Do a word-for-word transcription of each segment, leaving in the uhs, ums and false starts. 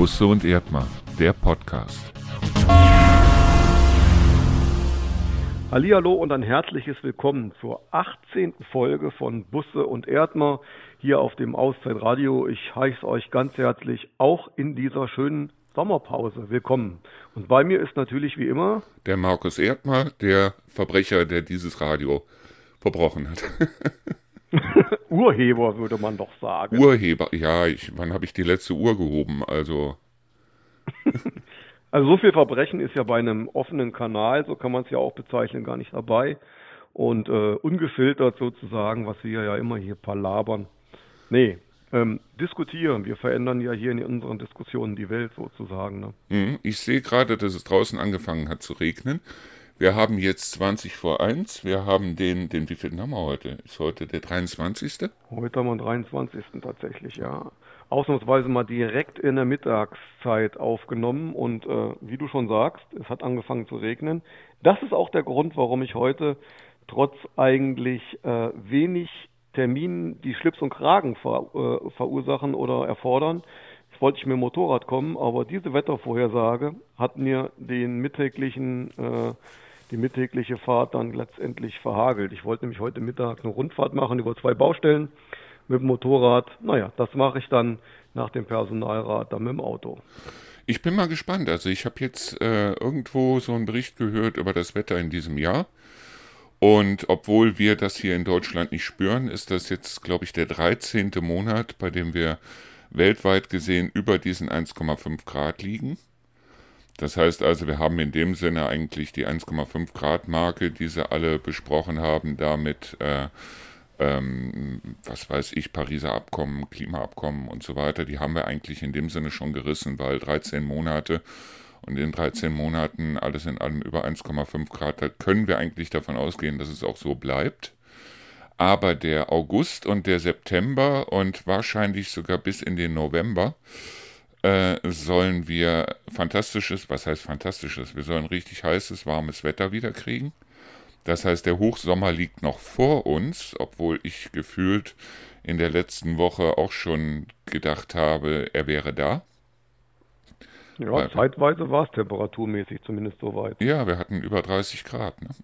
Busse und Erdmann, der Podcast. Hallihallo und ein herzliches Willkommen zur achtzehnten Folge von Busse und Erdmann hier auf dem Auszeitradio. Ich heiße euch ganz herzlich auch in dieser schönen Sommerpause willkommen. Und bei mir ist natürlich wie immer der Markus Erdmann, der Verbrecher, der dieses Radio verbrochen hat. Urheber, würde man doch sagen. Urheber, ja, ich, wann habe ich die letzte Uhr gehoben? Also Also so viel Verbrechen ist ja bei einem offenen Kanal, so kann man es ja auch bezeichnen, gar nicht dabei. Und äh, ungefiltert sozusagen, was wir ja immer hier palabern. Nee, ähm, diskutieren. Wir verändern ja hier in unseren Diskussionen die Welt sozusagen. Ne? Ich sehe gerade, dass es draußen angefangen hat zu regnen. Wir haben jetzt zwanzig vor eins. Wir haben den, den wie viel haben wir heute? Ist heute der dreiundzwanzigste? Heute haben wir den dreiundzwanzigsten tatsächlich, ja. Ausnahmsweise mal direkt in der Mittagszeit aufgenommen und äh, wie du schon sagst, es hat angefangen zu regnen. Das ist auch der Grund, warum ich heute trotz eigentlich äh, wenig Terminen, die Schlips und Kragen ver, äh, verursachen oder erfordern, jetzt wollte ich mit dem Motorrad kommen, aber diese Wettervorhersage hat mir den mittäglichen, äh, die mittägliche Fahrt dann letztendlich verhagelt. Ich wollte nämlich heute Mittag eine Rundfahrt machen über zwei Baustellen mit dem Motorrad. Naja, das mache ich dann nach dem Personalrat dann mit dem Auto. Ich bin mal gespannt. Also ich habe jetzt äh, irgendwo so einen Bericht gehört über das Wetter in diesem Jahr. Und obwohl wir das hier in Deutschland nicht spüren, ist das jetzt, glaube ich, der dreizehnte Monat, bei dem wir weltweit gesehen über diesen eins Komma fünf Grad liegen. Das heißt also, wir haben in dem Sinne eigentlich die eins Komma fünf Grad Marke, die sie alle besprochen haben, damit, äh, ähm, was weiß ich, Pariser Abkommen, Klimaabkommen und so weiter, die haben wir eigentlich in dem Sinne schon gerissen, weil dreizehn Monate und in dreizehn Monaten alles in allem über eins Komma fünf Grad, da können wir eigentlich davon ausgehen, dass es auch so bleibt. Aber der August und der September und wahrscheinlich sogar bis in den November äh, sollen wir fantastisches, was heißt fantastisches, wir sollen richtig heißes, warmes Wetter wieder kriegen. Das heißt, der Hochsommer liegt noch vor uns, obwohl ich gefühlt in der letzten Woche auch schon gedacht habe, er wäre da. Ja, Weil, zeitweise war es temperaturmäßig zumindest soweit. Ja, wir hatten über dreißig Grad. Ne?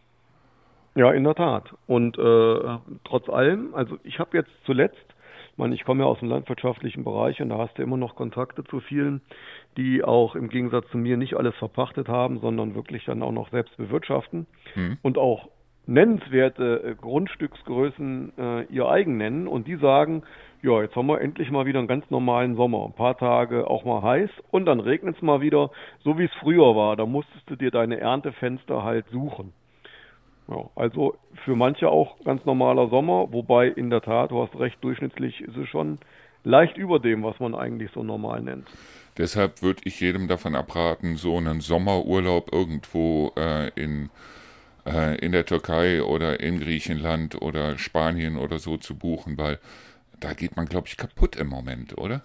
Ja, in der Tat. Und äh, trotz allem, also ich habe jetzt zuletzt, ich meine, ich komme ja aus dem landwirtschaftlichen Bereich und da hast du immer noch Kontakte zu vielen, die auch im Gegensatz zu mir nicht alles verpachtet haben, sondern wirklich dann auch noch selbst bewirtschaften hm. und auch nennenswerte äh, Grundstücksgrößen äh, ihr eigen nennen und die sagen, ja, jetzt haben wir endlich mal wieder einen ganz normalen Sommer, ein paar Tage auch mal heiß und dann regnet es mal wieder, so wie es früher war, da musstest du dir deine Erntefenster halt suchen. Ja, also für manche auch ganz normaler Sommer, wobei in der Tat, du hast recht, durchschnittlich ist es schon leicht über dem, was man eigentlich so normal nennt. Deshalb würde ich jedem davon abraten, so einen Sommerurlaub irgendwo äh, in, äh, in der Türkei oder in Griechenland oder Spanien oder so zu buchen, weil da geht man, glaube ich, kaputt im Moment, oder?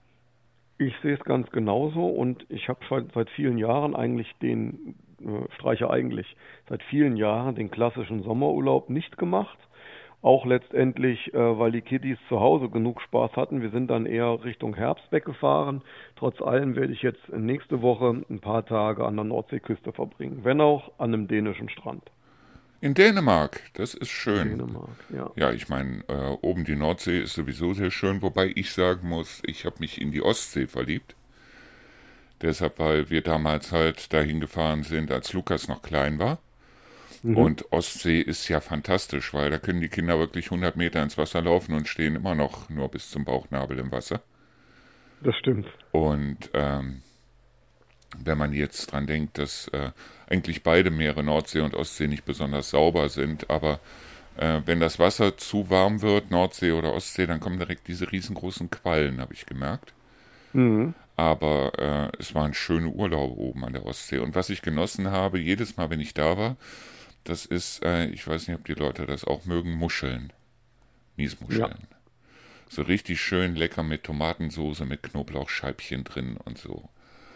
Ich sehe es ganz genauso und ich habe schon seit vielen Jahren eigentlich den, äh, streiche eigentlich, seit vielen Jahren den klassischen Sommerurlaub nicht gemacht. Auch letztendlich, äh, weil die Kiddies zu Hause genug Spaß hatten. Wir sind dann eher Richtung Herbst weggefahren. Trotz allem werde ich jetzt nächste Woche ein paar Tage an der Nordseeküste verbringen, wenn auch an einem dänischen Strand. In Dänemark, das ist schön. Dänemark, ja. Ja, ich meine, äh, oben die Nordsee ist sowieso sehr schön, wobei ich sagen muss, ich habe mich in die Ostsee verliebt. Deshalb, weil wir damals halt dahin gefahren sind, als Lukas noch klein war. Mhm. Und Ostsee ist ja fantastisch, weil da können die Kinder wirklich hundert Meter ins Wasser laufen und stehen immer noch nur bis zum Bauchnabel im Wasser. Das stimmt. Und ähm, wenn man jetzt dran denkt, dass äh, eigentlich beide Meere, Nordsee und Ostsee, nicht besonders sauber sind, aber äh, wenn das Wasser zu warm wird, Nordsee oder Ostsee, dann kommen direkt diese riesengroßen Quallen, habe ich gemerkt. Mhm. Aber äh, es war ein schöner Urlaub oben an der Ostsee. Und was ich genossen habe, jedes Mal, wenn ich da war, das ist, äh, ich weiß nicht, ob die Leute das auch mögen, Muscheln. Miesmuscheln. Ja. So richtig schön lecker mit Tomatensoße, mit Knoblauchscheibchen drin und so.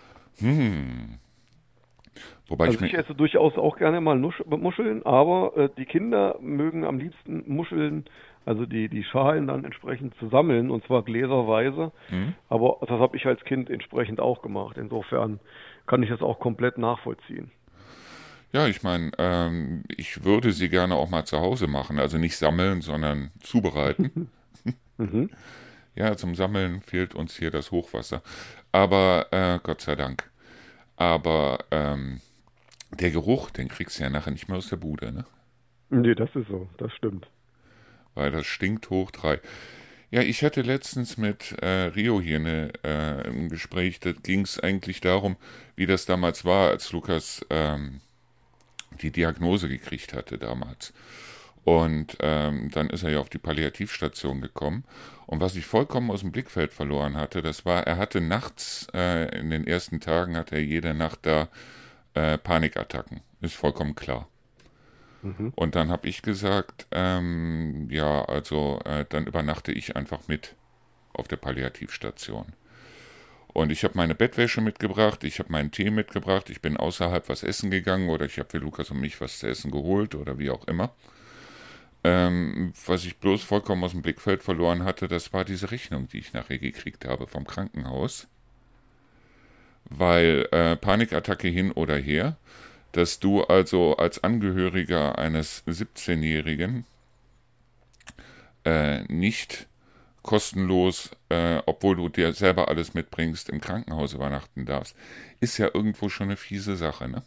Hm. Wobei also ich, ich esse durchaus auch gerne mal Nusch- Muscheln, aber äh, die Kinder mögen am liebsten Muscheln also die, die Schalen dann entsprechend zu sammeln, und zwar gläserweise. Hm? Aber das habe ich als Kind entsprechend auch gemacht. Insofern kann ich das auch komplett nachvollziehen. Ja, ich meine, ähm, ich würde sie gerne auch mal zu Hause machen. Also nicht sammeln, sondern zubereiten. Mhm. Ja, zum Sammeln fehlt uns hier das Hochwasser. Aber äh, Gott sei Dank. Aber ähm, der Geruch, den kriegst du ja nachher nicht mehr aus der Bude, ne? Nee, das ist so, das stimmt. Weil das stinkt hoch drei. Ja, ich hatte letztens mit äh, Rio hier eine, äh, ein Gespräch, da ging es eigentlich darum, wie das damals war, als Lukas ähm, die Diagnose gekriegt hatte damals. Und ähm, dann ist er ja auf die Palliativstation gekommen. Und was ich vollkommen aus dem Blickfeld verloren hatte, das war, er hatte nachts, äh, in den ersten Tagen hatte er jede Nacht da äh, Panikattacken. Ist vollkommen klar. Mhm. Und dann habe ich gesagt, ähm, ja, also äh, dann übernachte ich einfach mit auf der Palliativstation. Und ich habe meine Bettwäsche mitgebracht, ich habe meinen Tee mitgebracht, ich bin außerhalb was essen gegangen oder ich habe für Lukas und mich was zu essen geholt oder wie auch immer. Ähm, was ich bloß vollkommen aus dem Blickfeld verloren hatte, das war diese Rechnung, die ich nachher gekriegt habe vom Krankenhaus. Weil äh, Panikattacke hin oder her, dass du also als Angehöriger eines siebzehnjährigen äh, nicht kostenlos, äh, obwohl du dir selber alles mitbringst, im Krankenhaus übernachten darfst, ist ja irgendwo schon eine fiese Sache, ne?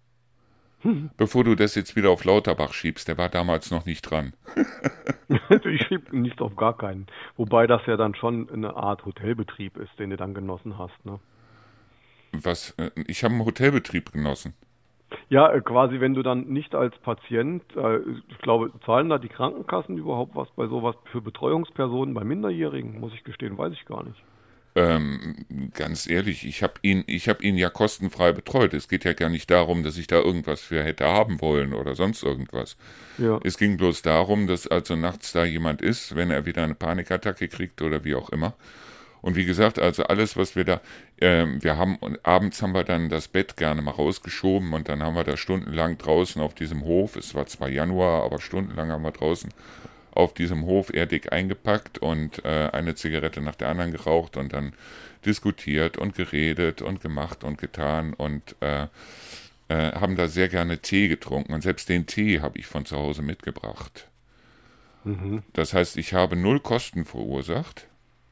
Bevor du das jetzt wieder auf Lauterbach schiebst, der war damals noch nicht dran. Ich schiebe nicht auf gar keinen. Wobei das ja dann schon eine Art Hotelbetrieb ist, den du dann genossen hast, ne? Was, äh, ich habe einen Hotelbetrieb genossen. Ja, äh, quasi, wenn du dann nicht als Patient, äh, ich glaube, zahlen da die Krankenkassen überhaupt was bei sowas für Betreuungspersonen bei Minderjährigen, muss ich gestehen, weiß ich gar nicht. Ähm, ganz ehrlich, ich habe ihn, ich habe ihn ja kostenfrei betreut. Es geht ja gar nicht darum, dass ich da irgendwas für hätte haben wollen oder sonst irgendwas. Ja. Es ging bloß darum, dass also nachts da jemand ist, wenn er wieder eine Panikattacke kriegt oder wie auch immer. Und wie gesagt, also alles, was wir da, ähm, wir haben, und abends haben wir dann das Bett gerne mal rausgeschoben und dann haben wir da stundenlang draußen auf diesem Hof, es war zwar Januar, aber stundenlang haben wir draußen auf diesem Hof eher dick eingepackt und äh, eine Zigarette nach der anderen geraucht und dann diskutiert und geredet und gemacht und getan und äh, äh, haben da sehr gerne Tee getrunken und selbst den Tee habe ich von zu Hause mitgebracht. Mhm. Das heißt, ich habe null Kosten verursacht,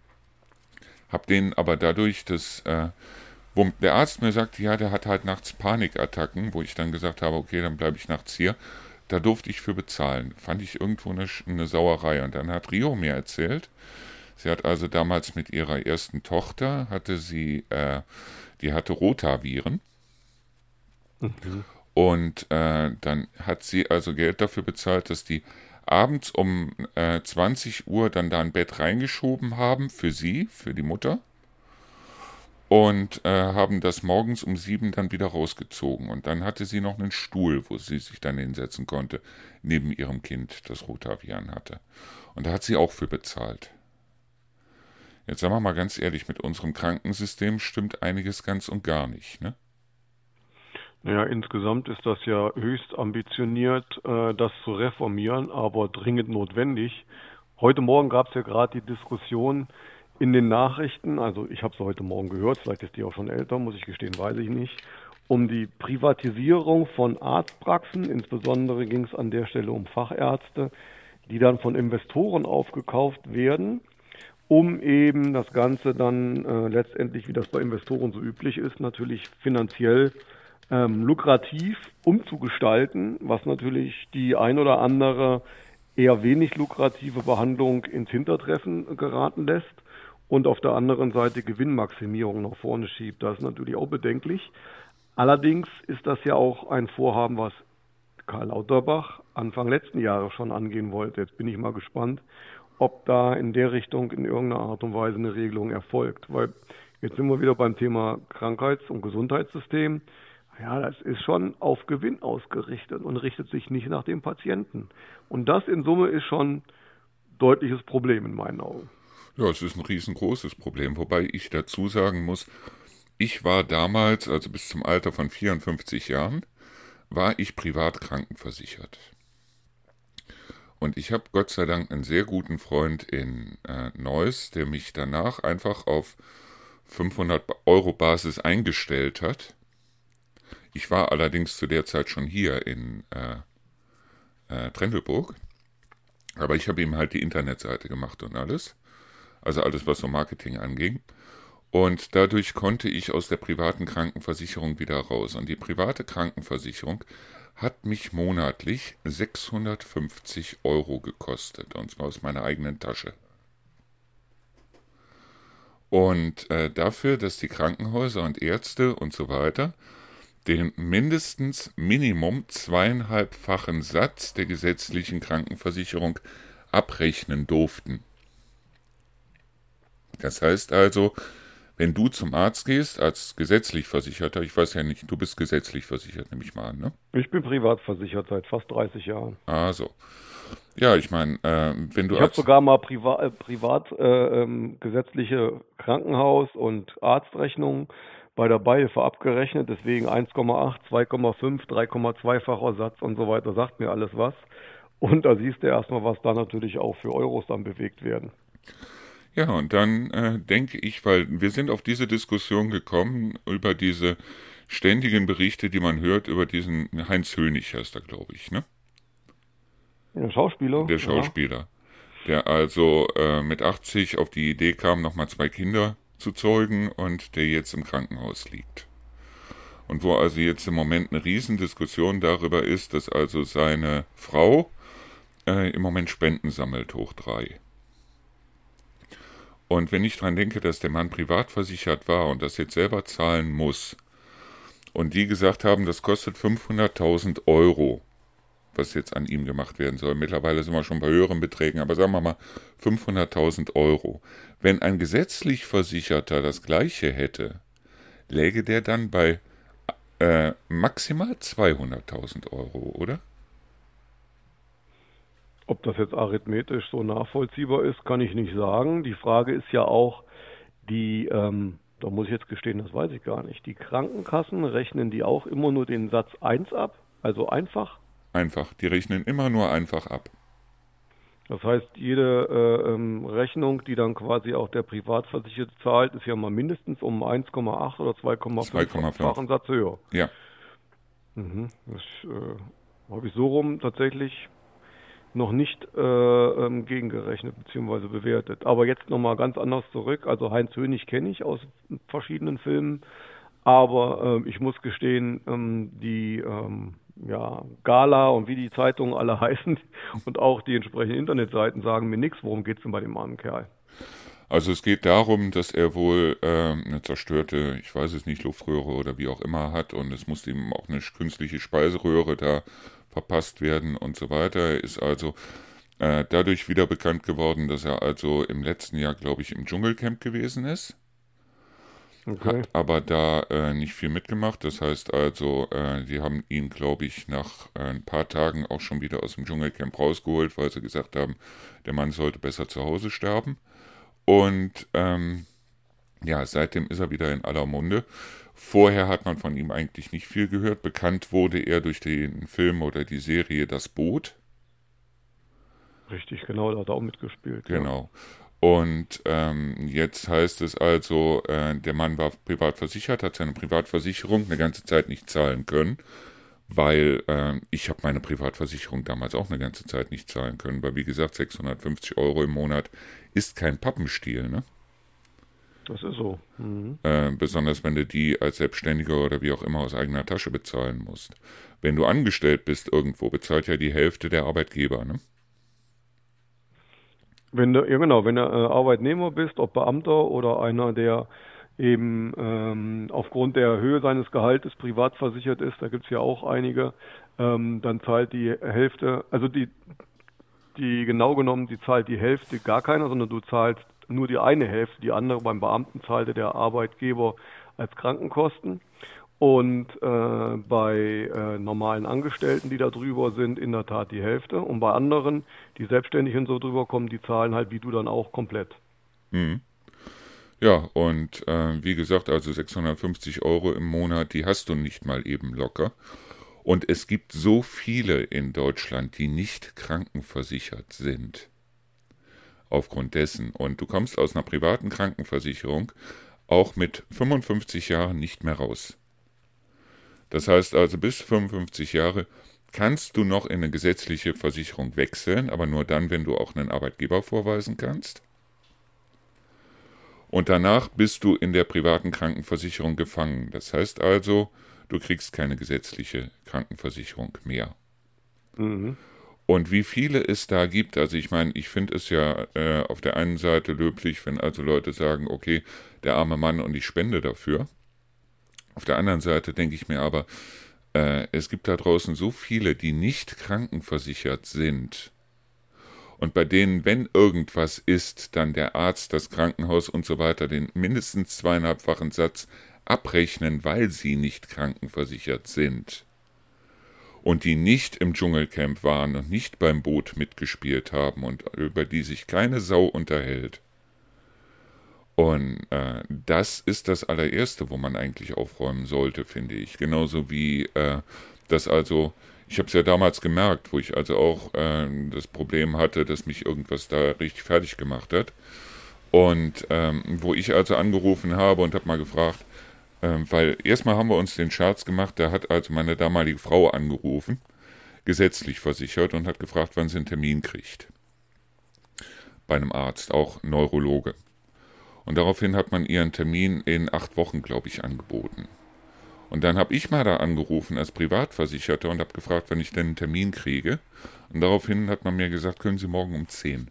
habe den aber dadurch, dass äh, wo der Arzt mir sagte, ja, der hat halt nachts Panikattacken, wo ich dann gesagt habe, okay, dann bleibe ich nachts hier. Da durfte ich für bezahlen. Fand ich irgendwo eine, eine Sauerei. Und dann hat Rio mir erzählt, sie hat also damals mit ihrer ersten Tochter, hatte sie, äh, die hatte Rotaviren. Mhm. Und äh, dann hat sie also Geld dafür bezahlt, dass die abends um äh, zwanzig Uhr dann da ein Bett reingeschoben haben für sie, für die Mutter. Und äh, haben das morgens um sieben dann wieder rausgezogen. Und dann hatte sie noch einen Stuhl, wo sie sich dann hinsetzen konnte, neben ihrem Kind, das Rotaviren hatte. Und da hat sie auch für bezahlt. Jetzt sagen wir mal ganz ehrlich, mit unserem Krankensystem stimmt einiges ganz und gar nicht, ne? Naja, insgesamt ist das ja höchst ambitioniert, äh, das zu reformieren, aber dringend notwendig. Heute Morgen gab es ja gerade die Diskussion in den Nachrichten, also ich habe es heute Morgen gehört, vielleicht ist die auch schon älter, muss ich gestehen, weiß ich nicht, um die Privatisierung von Arztpraxen, insbesondere ging es an der Stelle um Fachärzte, die dann von Investoren aufgekauft werden, um eben das Ganze dann äh, letztendlich, wie das bei Investoren so üblich ist, natürlich finanziell ähm, lukrativ umzugestalten, was natürlich die ein oder andere eher wenig lukrative Behandlung ins Hintertreffen geraten lässt und auf der anderen Seite Gewinnmaximierung nach vorne schiebt. Das ist natürlich auch bedenklich. Allerdings ist das ja auch ein Vorhaben, was Karl Lauterbach Anfang letzten Jahres schon angehen wollte. Jetzt bin ich mal gespannt, ob da in der Richtung in irgendeiner Art und Weise eine Regelung erfolgt. Weil jetzt sind wir wieder beim Thema Krankheits- und Gesundheitssystem. Ja, das ist schon auf Gewinn ausgerichtet und richtet sich nicht nach dem Patienten. Und das in Summe ist schon ein deutliches Problem in meinen Augen. Ja, es ist ein riesengroßes Problem, wobei ich dazu sagen muss, ich war damals, also bis zum Alter von vierundfünfzig Jahren, war ich privat krankenversichert. Und ich habe Gott sei Dank einen sehr guten Freund in äh, Neuss, der mich danach einfach auf fünfhundert Euro Basis eingestellt hat. Ich war allerdings zu der Zeit schon hier in äh, äh, Trendelburg, aber ich habe ihm halt die Internetseite gemacht und alles, also alles, was so Marketing anging. Und dadurch konnte ich aus der privaten Krankenversicherung wieder raus. Und die private Krankenversicherung hat mich monatlich sechshundertfünfzig Euro gekostet, und zwar aus meiner eigenen Tasche. Und äh, dafür, dass die Krankenhäuser und Ärzte und so weiter den mindestens Minimum zweieinhalbfachen Satz der gesetzlichen Krankenversicherung abrechnen durften. Das heißt also, wenn du zum Arzt gehst, als gesetzlich Versicherter, ich weiß ja nicht, du bist gesetzlich versichert, nehme ich mal an, ne? Ich bin privat versichert seit fast dreißig Jahren. Ah, so. Ja, ich meine, äh, wenn du Ich habe als... sogar mal priva äh, privat äh, ähm, gesetzliche Krankenhaus- und Arztrechnungen bei der Beihilfe abgerechnet, deswegen eins Komma acht, zwei Komma fünf, drei Komma zwei-facher Satz und so weiter, sagt mir alles was. Und da siehst du erstmal, was da natürlich auch für Euros dann bewegt werden. Ja, und dann äh, denke ich, weil wir sind auf diese Diskussion gekommen über diese ständigen Berichte, die man hört über diesen Heinz Hönig, heißt er, glaube ich, ne? Der Schauspieler? Der Schauspieler, der also äh, mit achtzig auf die Idee kam, nochmal zwei Kinder zu zeugen und der jetzt im Krankenhaus liegt. Und wo also jetzt im Moment eine Riesendiskussion darüber ist, dass also seine Frau äh, im Moment Spenden sammelt, hoch drei. Und wenn ich dran denke, dass der Mann privat versichert war und das jetzt selber zahlen muss, und die gesagt haben, das kostet fünfhunderttausend Euro, was jetzt an ihm gemacht werden soll. Mittlerweile sind wir schon bei höheren Beträgen, aber sagen wir mal fünfhunderttausend Euro. Wenn ein gesetzlich Versicherter das Gleiche hätte, läge der dann bei äh, maximal zweihunderttausend Euro, oder? Ob das jetzt arithmetisch so nachvollziehbar ist, kann ich nicht sagen. Die Frage ist ja auch, die, ähm, da muss ich jetzt gestehen, das weiß ich gar nicht. Die Krankenkassen, rechnen die auch immer nur den Satz eins ab, also einfach? Einfach, die rechnen immer nur einfach ab. Das heißt, jede äh, ähm, Rechnung, die dann quasi auch der Privatversicherte zahlt, ist ja mal mindestens um eins Komma acht oder zwei Komma fünf-fachen Satz höher. Ja. Mhm. Das äh, habe ich so rum tatsächlich noch nicht äh, ähm, gegengerechnet bzw. bewertet. Aber jetzt nochmal ganz anders zurück. Also Heinz Hönig kenne ich aus verschiedenen Filmen, aber äh, ich muss gestehen, ähm, die ähm, ja, Gala und wie die Zeitungen alle heißen und auch die entsprechenden Internetseiten sagen mir nichts. Worum geht es denn bei dem armen Kerl? Also es geht darum, dass er wohl ähm, eine zerstörte, ich weiß es nicht, Luftröhre oder wie auch immer hat, und es musste ihm auch eine künstliche Speiseröhre da verpasst werden und so weiter. Er ist also äh, dadurch wieder bekannt geworden, dass er also im letzten Jahr, glaube ich, im Dschungelcamp gewesen ist. Okay. Hat aber da äh, nicht viel mitgemacht. Das heißt also, äh, die haben ihn, glaube ich, nach äh, ein paar Tagen auch schon wieder aus dem Dschungelcamp rausgeholt, weil sie gesagt haben, der Mann sollte besser zu Hause sterben. Und ähm, ja, seitdem ist er wieder in aller Munde. Vorher hat man von ihm eigentlich nicht viel gehört. Bekannt wurde er durch den Film oder die Serie Das Boot. Richtig, genau, da hat er auch mitgespielt. Genau. Ja. Und ähm, jetzt heißt es also, äh, der Mann war privat versichert, hat seine Privatversicherung eine ganze Zeit nicht zahlen können, weil äh, ich habe meine Privatversicherung damals auch eine ganze Zeit nicht zahlen können, weil wie gesagt, sechshundertfünfzig Euro im Monat ist kein Pappenstiel, ne? Das ist so. Mhm. Äh, besonders wenn du die als Selbstständiger oder wie auch immer aus eigener Tasche bezahlen musst. Wenn du angestellt bist irgendwo, bezahlt ja die Hälfte der Arbeitgeber, ne? Wenn du, ja genau, wenn du äh, Arbeitnehmer bist, ob Beamter oder einer, der eben ähm, aufgrund der Höhe seines Gehaltes privat versichert ist, da gibt es ja auch einige, ähm, dann zahlt die Hälfte, also die, die genau genommen, die zahlt die Hälfte gar keiner, sondern du zahlst nur die eine Hälfte, die andere beim Beamten zahlte der Arbeitgeber als Krankenkosten. Und äh, bei äh, normalen Angestellten, die da drüber sind, in der Tat die Hälfte. Und bei anderen, die selbstständig und so drüber kommen, die zahlen halt wie du dann auch komplett. Mhm. Ja, und äh, wie gesagt, also sechshundertfünfzig Euro im Monat, die hast du nicht mal eben locker. Und es gibt so viele in Deutschland, die nicht krankenversichert sind. Aufgrund dessen. Und du kommst aus einer privaten Krankenversicherung auch mit fünfundfünfzig Jahren nicht mehr raus. Das heißt also, bis fünfundfünfzig Jahre kannst du noch in eine gesetzliche Versicherung wechseln, aber nur dann, wenn du auch einen Arbeitgeber vorweisen kannst. Und danach bist du in der privaten Krankenversicherung gefangen. Das heißt also, du kriegst keine gesetzliche Krankenversicherung mehr. Mhm. Und wie viele es da gibt, also ich meine, ich finde es ja äh, auf der einen Seite löblich, wenn also Leute sagen, okay, der arme Mann und ich spende dafür. Auf der anderen Seite denke ich mir aber, äh, es gibt da draußen so viele, die nicht krankenversichert sind. Und bei denen, wenn irgendwas ist, dann der Arzt, das Krankenhaus und so weiter den mindestens zweieinhalbfachen Satz abrechnen, weil sie nicht krankenversichert sind. Und die nicht im Dschungelcamp waren und nicht beim Boot mitgespielt haben und über die sich keine Sau unterhält. Und äh, das ist das allererste, wo man eigentlich aufräumen sollte, finde ich. Genauso wie äh, das also, ich habe es ja damals gemerkt, wo ich also auch äh, das Problem hatte, dass mich irgendwas da richtig fertig gemacht hat. Und ähm, wo ich also angerufen habe und habe mal gefragt, äh, weil erstmal haben wir uns den Scherz gemacht, da hat also meine damalige Frau angerufen, gesetzlich versichert und hat gefragt, wann sie einen Termin kriegt. Bei einem Arzt, auch Neurologe. Und daraufhin hat man ihren Termin in acht Wochen, glaube ich, angeboten. Und dann habe ich mal da angerufen als Privatversicherter und habe gefragt, wann ich denn einen Termin kriege. Und daraufhin hat man mir gesagt, können Sie morgen um zehn.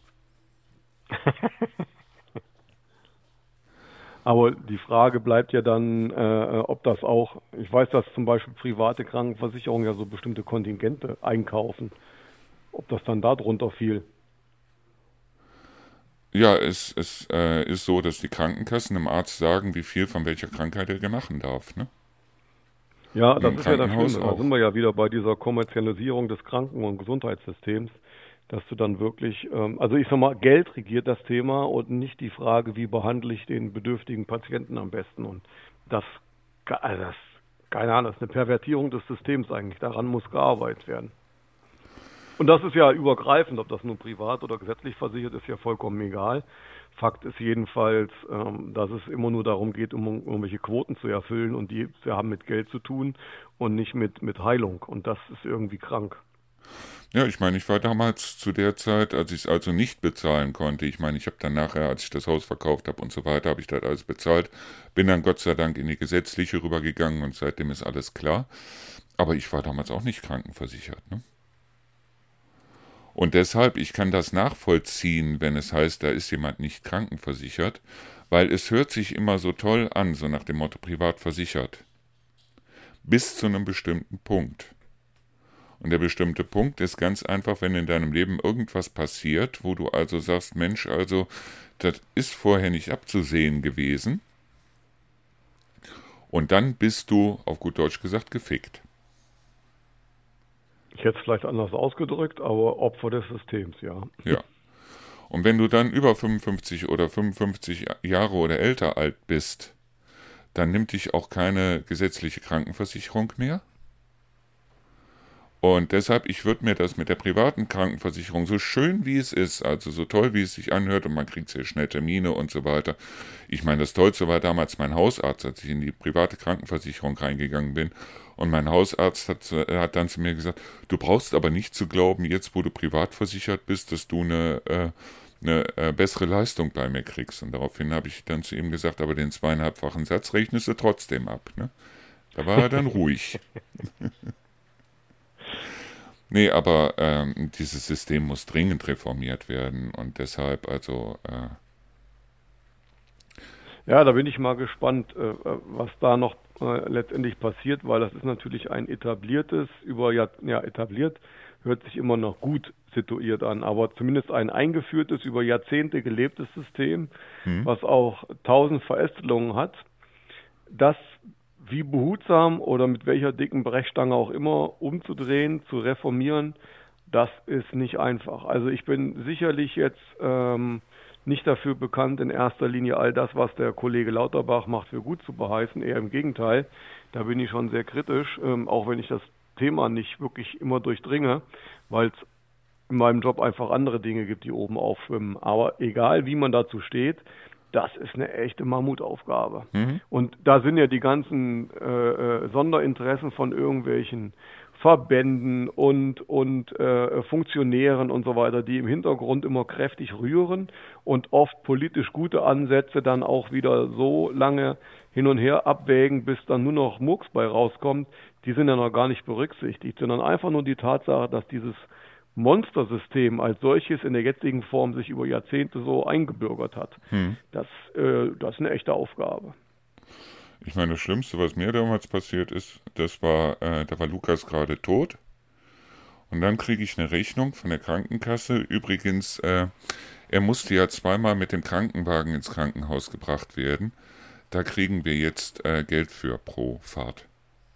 Aber die Frage bleibt ja dann, äh, ob das auch, ich weiß, dass zum Beispiel private Krankenversicherungen ja so bestimmte Kontingente einkaufen, ob das dann darunter fiel. Ja, es, es äh, ist so, dass die Krankenkassen dem Arzt sagen, wie viel von welcher Krankheit er machen darf, ne? Ja, Und das im ist ja das Krankenhaus Schlimme. Da auch. sind wir ja wieder bei dieser Kommerzialisierung des Kranken- und Gesundheitssystems, dass du dann wirklich, ähm, also ich sag mal, Geld regiert das Thema und nicht die Frage, wie behandle ich den bedürftigen Patienten am besten. Und das, also das, keine Ahnung, das ist eine Pervertierung des Systems eigentlich. Daran muss gearbeitet werden. Und das ist ja übergreifend, ob das nun privat oder gesetzlich versichert ist, ja vollkommen egal. Fakt ist jedenfalls, ähm, dass es immer nur darum geht, um irgendwelche Quoten zu erfüllen und die wir haben mit Geld zu tun und nicht mit, mit Heilung. Und das ist irgendwie krank. Ja, ich meine, ich war damals zu der Zeit, als ich es also nicht bezahlen konnte. Ich meine, ich habe dann nachher, als ich das Haus verkauft habe und so weiter, habe ich das alles bezahlt. Bin dann Gott sei Dank in die gesetzliche rübergegangen und seitdem ist alles klar. Aber ich war damals auch nicht krankenversichert, ne? Und deshalb, ich kann das nachvollziehen, wenn es heißt, da ist jemand nicht krankenversichert, weil es hört sich immer so toll an, so nach dem Motto privat versichert. Bis zu einem bestimmten Punkt. Und der bestimmte Punkt ist ganz einfach, wenn in deinem Leben irgendwas passiert, wo du also sagst, Mensch, also, das ist vorher nicht abzusehen gewesen. Und dann bist du, auf gut Deutsch gesagt, gefickt. Ich hätte es vielleicht anders ausgedrückt, aber Opfer des Systems, ja. Ja. Und wenn du dann über fünfundfünfzig oder fünfundfünfzig Jahre oder älter alt bist, dann nimmt dich auch keine gesetzliche Krankenversicherung mehr. Und deshalb, ich würde mir das mit der privaten Krankenversicherung, so schön wie es ist, also so toll wie es sich anhört und man kriegt sehr schnell Termine und so weiter. Ich meine, das Tollste war damals mein Hausarzt, als ich in die private Krankenversicherung reingegangen bin. Und mein Hausarzt hat, hat dann zu mir gesagt, du brauchst aber nicht zu glauben, jetzt wo du privat versichert bist, dass du eine, äh, eine äh, bessere Leistung bei mir kriegst. Und daraufhin habe ich dann zu ihm gesagt, aber den zweieinhalbfachen Satz rechnest du trotzdem ab, ne? Da war er dann ruhig. Nee, aber ähm, dieses System muss dringend reformiert werden und deshalb also... Äh ja, da bin ich mal gespannt, äh, was da noch äh, letztendlich passiert, weil das ist natürlich ein etabliertes, über Jahr, ja etabliert, hört sich immer noch gut situiert an, aber zumindest ein eingeführtes, über Jahrzehnte gelebtes System, hm. was auch tausend Verästelungen hat, das wie behutsam oder mit welcher dicken Brechstange auch immer umzudrehen, zu reformieren, das ist nicht einfach. Also ich bin sicherlich jetzt ähm, nicht dafür bekannt, in erster Linie all das, was der Kollege Lauterbach macht, für gut zu beheißen. Eher im Gegenteil, da bin ich schon sehr kritisch, ähm, auch wenn ich das Thema nicht wirklich immer durchdringe, weil es in meinem Job einfach andere Dinge gibt, die oben aufschwimmen. Aber egal, wie man dazu steht, das ist eine echte Mammutaufgabe. Mhm. Und da sind ja die ganzen äh, Sonderinteressen von irgendwelchen Verbänden und, und äh, Funktionären und so weiter, die im Hintergrund immer kräftig rühren und oft politisch gute Ansätze dann auch wieder so lange hin und her abwägen, bis dann nur noch Murks bei rauskommt, die sind ja noch gar nicht berücksichtigt, sondern einfach nur die Tatsache, dass dieses Monstersystem als solches in der jetzigen Form sich über Jahrzehnte so eingebürgert hat. Hm. Das, äh, das ist eine echte Aufgabe. Ich meine, das Schlimmste, was mir damals passiert ist, das war, äh, da war Lukas gerade tot. Und dann kriege ich eine Rechnung von der Krankenkasse. Übrigens, äh, er musste ja zweimal mit dem Krankenwagen ins Krankenhaus gebracht werden. Da kriegen wir jetzt äh, Geld für pro Fahrt.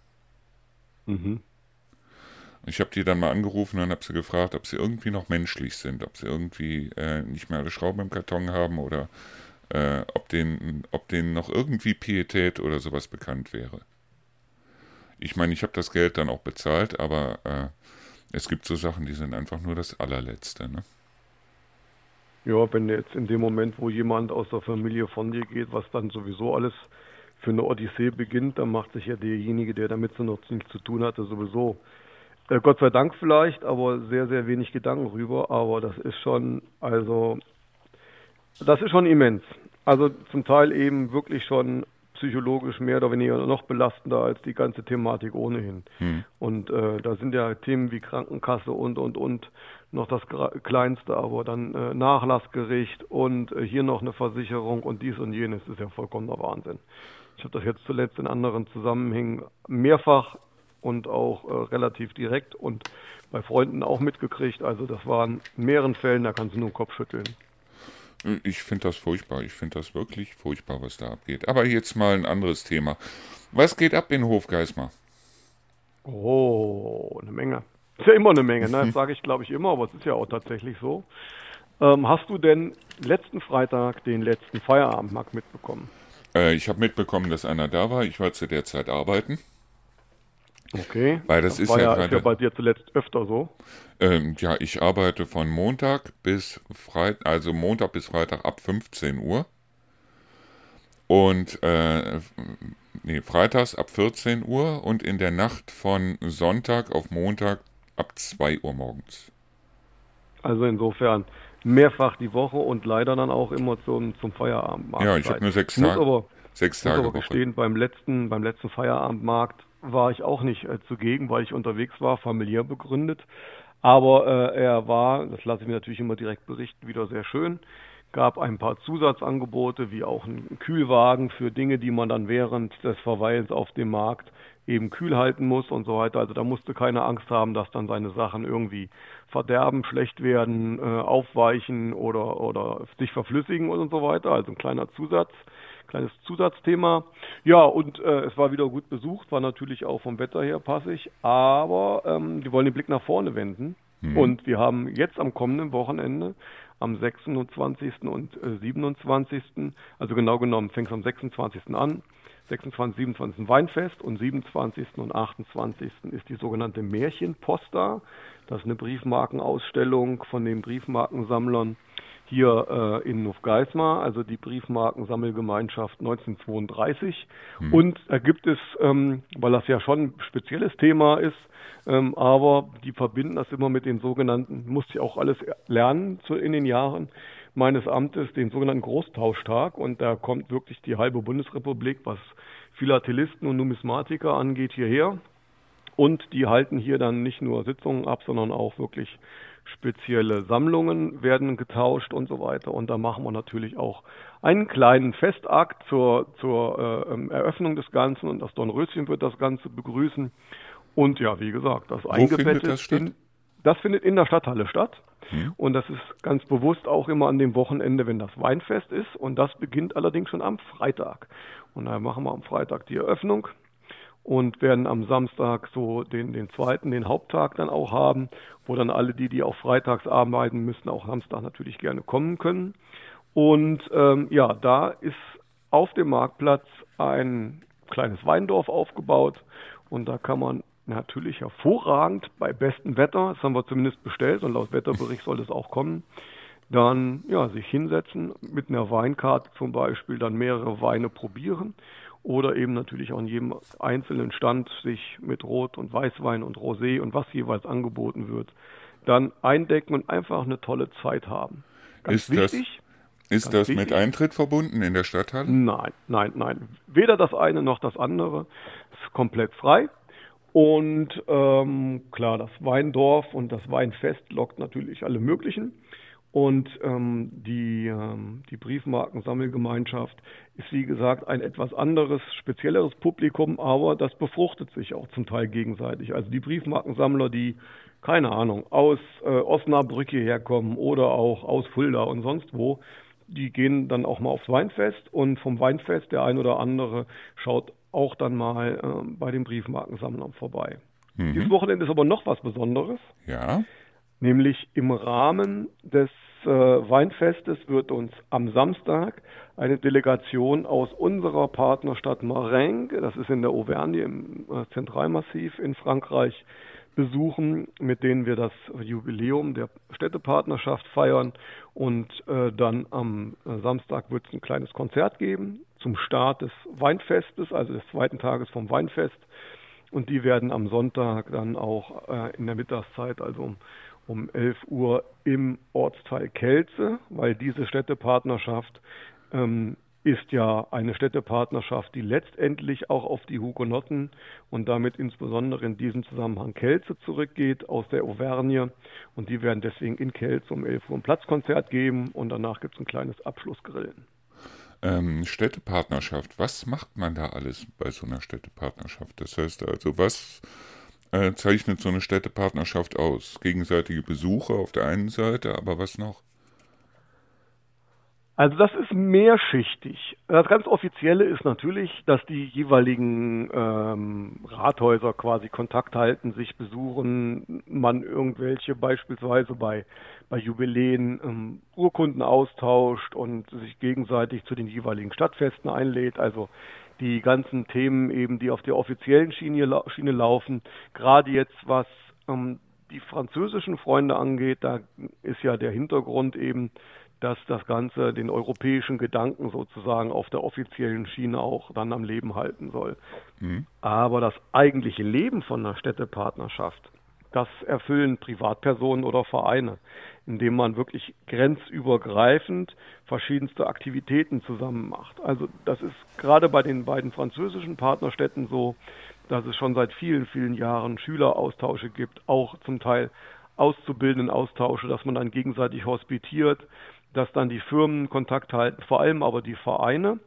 Mhm. Ich habe die dann mal angerufen und habe sie gefragt, ob sie irgendwie noch menschlich sind, ob sie irgendwie äh, nicht mehr alle Schrauben im Karton haben oder äh, ob, denen, ob denen noch irgendwie Pietät oder sowas bekannt wäre. Ich meine, ich habe das Geld dann auch bezahlt, aber äh, es gibt so Sachen, die sind einfach nur das Allerletzte. Ne? Ja, wenn jetzt in dem Moment, wo jemand aus der Familie von dir geht, was dann sowieso alles für eine Odyssee beginnt, dann macht sich ja derjenige, der damit so noch nichts zu tun hatte, sowieso Äh, Gott sei Dank vielleicht, aber sehr, sehr wenig Gedanken rüber. Aber das ist schon, also, das ist schon immens. Also zum Teil eben wirklich schon psychologisch mehr oder weniger noch belastender als die ganze Thematik ohnehin. Hm. Und äh, da sind ja Themen wie Krankenkasse und, und, und noch das Gra- Kleinste, aber dann äh, Nachlassgericht und äh, hier noch eine Versicherung und dies und jenes, ist ja vollkommener Wahnsinn. Ich habe das jetzt zuletzt in anderen Zusammenhängen mehrfach und auch äh, relativ direkt und bei Freunden auch mitgekriegt. Also das waren in mehreren Fällen, da kannst du nur den Kopf schütteln. Ich finde das furchtbar. Ich finde das wirklich furchtbar, was da abgeht. Aber jetzt mal ein anderes Thema. Was geht ab in Hofgeismar? Oh, eine Menge. Ist ja immer eine Menge, ne? Das sage ich, glaube ich, immer, aber es ist ja auch tatsächlich so. Ähm, hast du denn letzten Freitag den letzten Feierabendmarkt mitbekommen? Äh, ich habe mitbekommen, dass einer da war. Ich war zu der Zeit arbeiten. Okay. Weil das, das ist war ja ja, ist ja gerade. bei dir zuletzt öfter so. Ähm, ja, ich arbeite von Montag bis Freitag, also Montag bis Freitag ab fünfzehn Uhr. Und äh, nee, freitags ab vierzehn Uhr und in der Nacht von Sonntag auf Montag ab zwei Uhr morgens. Also insofern mehrfach die Woche und leider dann auch immer zum, zum Feierabendmarkt. Ja, ich habe nur sechs Ich muss Tage, aber, sechs muss Tage aber Woche. gestehen, beim letzten, beim letzten Feierabendmarkt war ich auch nicht äh, zugegen, weil ich unterwegs war, familiär begründet. Aber äh, er war, das lasse ich mir natürlich immer direkt berichten, wieder sehr schön. Gab ein paar Zusatzangebote, wie auch ein Kühlwagen für Dinge, die man dann während des Verweilens auf dem Markt eben kühl halten muss und so weiter. Also da musste keine Angst haben, dass dann seine Sachen irgendwie verderben, schlecht werden, äh, aufweichen oder, oder sich verflüssigen und so weiter. Also ein kleiner Zusatz, kleines Zusatzthema. Ja, und äh, es war wieder gut besucht, war natürlich auch vom Wetter her passig, aber ähm, wir wollen den Blick nach vorne wenden. Mhm. Und wir haben jetzt am kommenden Wochenende, am sechsundzwanzigsten und äh, siebenundzwanzigsten, also genau genommen fängt es am sechsundzwanzigsten an, sechsundzwanzigsten, siebenundzwanzigsten Weinfest und siebenundzwanzigsten und achtundzwanzigsten ist die sogenannte Märchenposta. Das ist eine Briefmarkenausstellung von den Briefmarkensammlern hier äh, in Hofgeismar, also die Briefmarkensammelgemeinschaft neunzehnhundertzweiunddreißig. Hm. Und da gibt es, ähm, weil das ja schon ein spezielles Thema ist, ähm, aber die verbinden das immer mit den sogenannten, musste ich auch alles lernen zu, in den Jahren meines Amtes, den sogenannten Großtauschtag. Und da kommt wirklich die halbe Bundesrepublik, was Philatelisten und Numismatiker angeht, hierher. Und die halten hier dann nicht nur Sitzungen ab, sondern auch wirklich spezielle Sammlungen werden getauscht und so weiter. Und da machen wir natürlich auch einen kleinen Festakt zur, zur äh, Eröffnung des Ganzen. Und das Dornröschen wird das Ganze begrüßen. Und ja, wie gesagt, das Wo eingebettet. findet das statt? In, das findet in der Stadthalle statt. Hm. Und das ist ganz bewusst auch immer an dem Wochenende, wenn das Weinfest ist. Und das beginnt allerdings schon am Freitag. Und da machen wir am Freitag die Eröffnung und werden am Samstag so den, den zweiten, den Haupttag dann auch haben, wo dann alle die, die auch freitags arbeiten müssen, auch Samstag natürlich gerne kommen können. Und ähm, ja, da ist auf dem Marktplatz ein kleines Weindorf aufgebaut und da kann man natürlich hervorragend bei bestem Wetter, das haben wir zumindest bestellt und laut Wetterbericht soll es auch kommen, dann ja, sich hinsetzen, mit einer Weinkarte zum Beispiel, dann mehrere Weine probieren oder eben natürlich auch in jedem einzelnen Stand sich mit Rot- und Weißwein und Rosé und was jeweils angeboten wird, dann eindecken und einfach eine tolle Zeit haben. Ganz Ist wichtig. das, ist ganz das wichtig. mit Eintritt verbunden in der Stadthalle? Nein, nein, nein. Weder das eine noch das andere. Ist komplett frei. Und ähm, klar, das Weindorf und das Weinfest lockt natürlich alle möglichen. Und ähm, die, ähm, die Briefmarkensammelgemeinschaft ist, wie gesagt, ein etwas anderes, spezielleres Publikum, aber das befruchtet sich auch zum Teil gegenseitig. Also die Briefmarkensammler, die, keine Ahnung, aus äh, Osnabrücke herkommen oder auch aus Fulda und sonst wo, die gehen dann auch mal aufs Weinfest und vom Weinfest der ein oder andere schaut auch dann mal äh, bei den Briefmarkensammlern vorbei. Mhm. Dieses Wochenende ist aber noch was Besonderes. Ja. Nämlich im Rahmen des äh, Weinfestes wird uns am Samstag eine Delegation aus unserer Partnerstadt Marennes, das ist in der Auvergne im äh, Zentralmassiv in Frankreich, besuchen, mit denen wir das Jubiläum der Städtepartnerschaft feiern. Und äh, dann am äh, Samstag wird es ein kleines Konzert geben zum Start des Weinfestes, also des zweiten Tages vom Weinfest. Und die werden am Sonntag dann auch äh, in der Mittagszeit, also um um elf Uhr im Ortsteil Kelze, weil diese Städtepartnerschaft ähm, ist ja eine Städtepartnerschaft, die letztendlich auch auf die Hugenotten und damit insbesondere in diesem Zusammenhang Kelze zurückgeht aus der Auvergne. Und die werden deswegen in Kelze um elf Uhr ein Platzkonzert geben und danach gibt es ein kleines Abschlussgrillen. Ähm, Städtepartnerschaft, was macht man da alles bei so einer Städtepartnerschaft? Das heißt also, was äh, zeichnet so eine Städtepartnerschaft aus? Gegenseitige Besuche auf der einen Seite, aber was noch? Also das ist mehrschichtig. Das ganz Offizielle ist natürlich, dass die jeweiligen ähm, Rathäuser quasi Kontakt halten, sich besuchen, man irgendwelche beispielsweise bei, bei Jubiläen ähm, Urkunden austauscht und sich gegenseitig zu den jeweiligen Stadtfesten einlädt. Also die ganzen Themen eben, die auf der offiziellen Schiene, Schiene laufen, gerade jetzt was ähm, die französischen Freunde angeht, da ist ja der Hintergrund eben, dass das Ganze den europäischen Gedanken sozusagen auf der offiziellen Schiene auch dann am Leben halten soll. Mhm. Aber das eigentliche Leben von einer Städtepartnerschaft, das erfüllen Privatpersonen oder Vereine, indem man wirklich grenzübergreifend verschiedenste Aktivitäten zusammen macht. Also das ist gerade bei den beiden französischen Partnerstädten so, dass es schon seit vielen, vielen Jahren Schüleraustausche gibt, auch zum Teil Auszubildenden-Austausche, dass man dann gegenseitig hospitiert, dass dann die Firmen Kontakt halten, vor allem aber die Vereine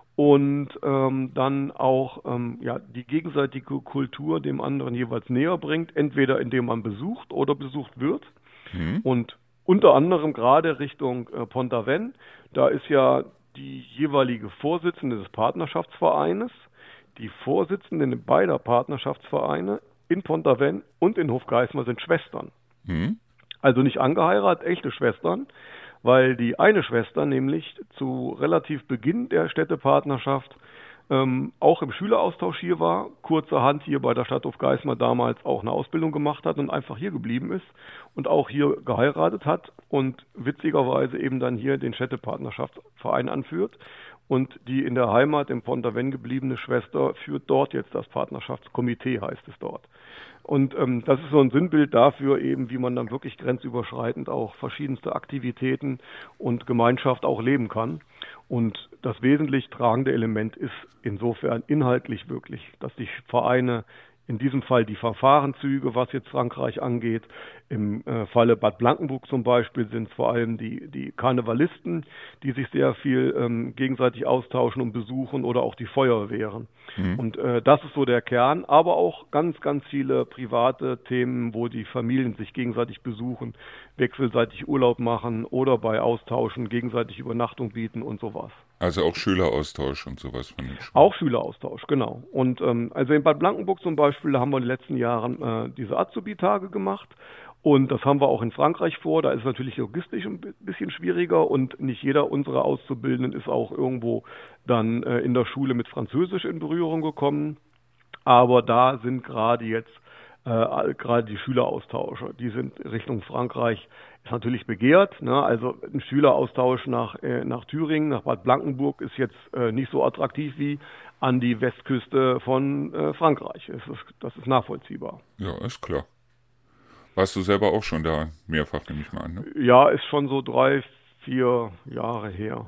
und ähm, dann auch ähm, ja, die gegenseitige Kultur dem anderen jeweils näher bringt, entweder indem man besucht oder besucht wird. Mhm. Und unter anderem gerade Richtung äh, Pont-Aven, da ist ja die jeweilige Vorsitzende des Partnerschaftsvereines, die Vorsitzenden beider Partnerschaftsvereine in Pont-Aven und in Hofgeismar sind Schwestern. Mhm. Also nicht angeheiratet, echte Schwestern, weil die eine Schwester nämlich zu relativ Beginn der Städtepartnerschaft ähm, auch im Schüleraustausch hier war, kurzerhand hier bei der Stadt Hofgeismar damals auch eine Ausbildung gemacht hat und einfach hier geblieben ist und auch hier geheiratet hat und witzigerweise eben dann hier den Städtepartnerschaftsverein anführt. Und die in der Heimat im Pont-Aven gebliebene Schwester führt dort jetzt das Partnerschaftskomitee, heißt es dort. Und ähm, das ist so ein Sinnbild dafür eben, wie man dann wirklich grenzüberschreitend auch verschiedenste Aktivitäten und Gemeinschaft auch leben kann. Und das wesentlich tragende Element ist insofern inhaltlich wirklich, dass die Vereine, in diesem Fall die Verfahrenzüge, was jetzt Frankreich angeht, im äh, Falle Bad Blankenburg zum Beispiel sind es vor allem die, die Karnevalisten, die sich sehr viel ähm, gegenseitig austauschen und besuchen oder auch die Feuerwehren. Mhm. Und äh, das ist so der Kern, aber auch ganz, ganz viele private Themen, wo die Familien sich gegenseitig besuchen, wechselseitig Urlaub machen oder bei Austauschen gegenseitig Übernachtung bieten und sowas. Also auch Schüleraustausch und sowas von den Schulen. Auch Schüleraustausch, genau. Und ähm, also in Bad Blankenburg zum Beispiel, da haben wir in den letzten Jahren äh, diese Azubi-Tage gemacht. Und das haben wir auch in Frankreich vor. Da ist es natürlich logistisch ein bisschen schwieriger und nicht jeder unserer Auszubildenden ist auch irgendwo dann äh, in der Schule mit Französisch in Berührung gekommen. Aber da sind gerade jetzt Äh, gerade die Schüleraustausche, die sind Richtung Frankreich, ist natürlich begehrt. Ne? Also ein Schüleraustausch nach, äh, nach Thüringen, nach Bad Blankenburg ist jetzt äh, nicht so attraktiv wie an die Westküste von äh, Frankreich. Das ist, das ist nachvollziehbar. Ja, ist klar. Warst du selber auch schon da mehrfach, nehme ich mal an, ne? Ja, ist schon so drei, vier Jahre her.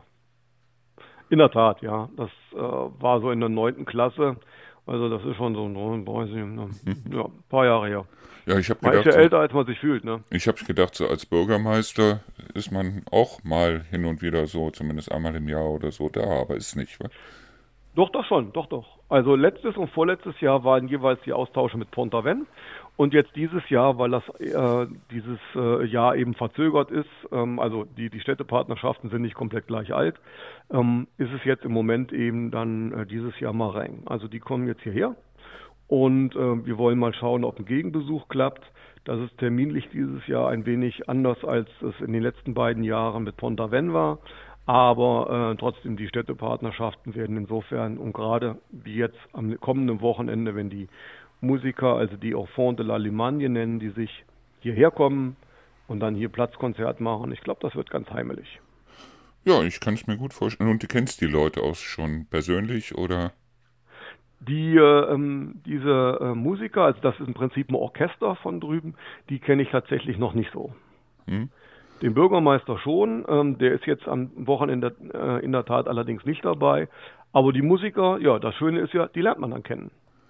In der Tat, ja. Das äh, war so in der neunten Klasse. Also das ist schon so neununddreißig, ne? Ja, ein paar Jahre her. Ja, ich habe Man ist gedacht, ja so, älter, als man sich fühlt, ne? ich habe gedacht, so als Bürgermeister ist man auch mal hin und wieder so, zumindest einmal im Jahr oder so da, aber ist nicht, wa? Doch, doch schon, doch, doch. Also letztes und vorletztes Jahr waren jeweils die Austausche mit Pont-Aven und jetzt dieses Jahr, weil das äh, dieses äh, Jahr eben verzögert ist, ähm, also die, die Städtepartnerschaften sind nicht komplett gleich alt, ähm, ist es jetzt im Moment eben dann äh, dieses Jahr Marengs. Also die kommen jetzt hierher und äh, wir wollen mal schauen, ob ein Gegenbesuch klappt. Das ist terminlich dieses Jahr ein wenig anders, als es in den letzten beiden Jahren mit Pont-Aven war. Aber äh, trotzdem, die Städtepartnerschaften werden insofern, und gerade wie jetzt am kommenden Wochenende, wenn die Musiker, also die auch Fond de la Limagne nennen, die sich hierher kommen und dann hier Platzkonzert machen, ich glaube, das wird ganz heimelig. Ja, ich kann es mir gut vorstellen. Und du kennst die Leute auch schon persönlich, oder? Die, äh, ähm, diese äh, Musiker, also das ist im Prinzip ein Orchester von drüben, die kenne ich tatsächlich noch nicht so. Hm? Den Bürgermeister schon, ähm, der ist jetzt am Wochenende äh, in der Tat allerdings nicht dabei. Aber die Musiker, ja, das Schöne ist ja, die lernt man dann kennen.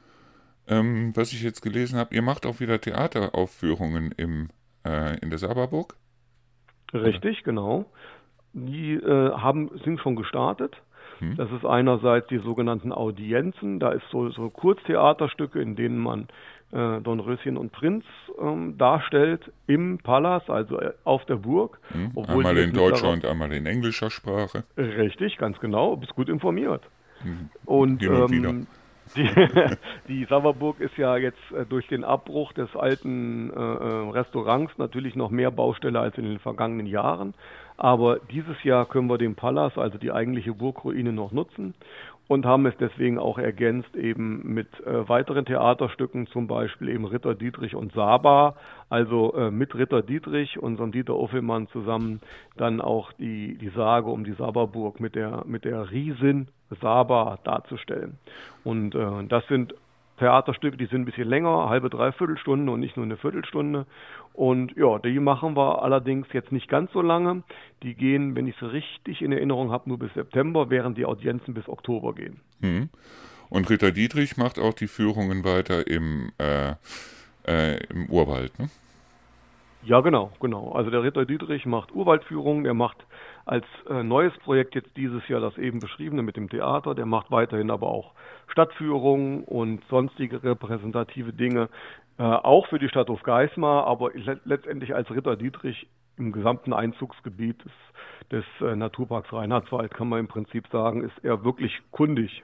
Ähm, was ich jetzt gelesen habe, ihr macht auch wieder Theateraufführungen im, äh, in der Saberburg? Richtig, genau. Die äh, haben, sind schon gestartet. Hm? Das ist einerseits die sogenannten Audienzen. Da ist so, so Kurztheaterstücke, in denen man äh, Dornröschen und Prinz ähm, darstellt im Palast, also äh, auf der Burg. Hm? Obwohl Einmal die in jetzt deutscher mittlerweile- und einmal in englischer Sprache. Richtig, ganz genau. Du bist gut informiert. Hm. Und, Hin und wieder. ähm, die, die Saberburg ist ja jetzt äh, durch den Abbruch des alten äh, äh, Restaurants natürlich noch mehr Baustelle als in den vergangenen Jahren. Aber dieses Jahr können wir den Palas, also die eigentliche Burgruine, noch nutzen und haben es deswegen auch ergänzt eben mit äh, weiteren Theaterstücken, zum Beispiel eben Ritter Dietrich und Saba, also äh, mit Ritter Dietrich, unserem Dieter Uffelmann zusammen, dann auch die, die Sage um die Saberburg mit der, mit der Riesin Saba darzustellen. Und äh, das sind Theaterstücke, die sind ein bisschen länger, halbe, dreiviertel Stunde und nicht nur eine Viertelstunde. Und ja, die machen wir allerdings jetzt nicht ganz so lange. Die gehen, wenn ich es richtig in Erinnerung habe, nur bis September, während die Audienzen bis Oktober gehen. Hm. Und Ritter Dietrich macht auch die Führungen weiter im, äh, äh, im Urwald, ne? Ja, genau, genau. Also der Ritter Dietrich macht Urwaldführungen, der macht als äh, neues Projekt jetzt dieses Jahr das eben beschriebene mit dem Theater, der macht weiterhin aber auch Stadtführungen und sonstige repräsentative Dinge, äh, auch für die Stadt Hofgeismar, aber le letztendlich als Ritter Dietrich im gesamten Einzugsgebiet des, des äh, Naturparks Reinhardswald, kann man im Prinzip sagen, ist er wirklich kundig.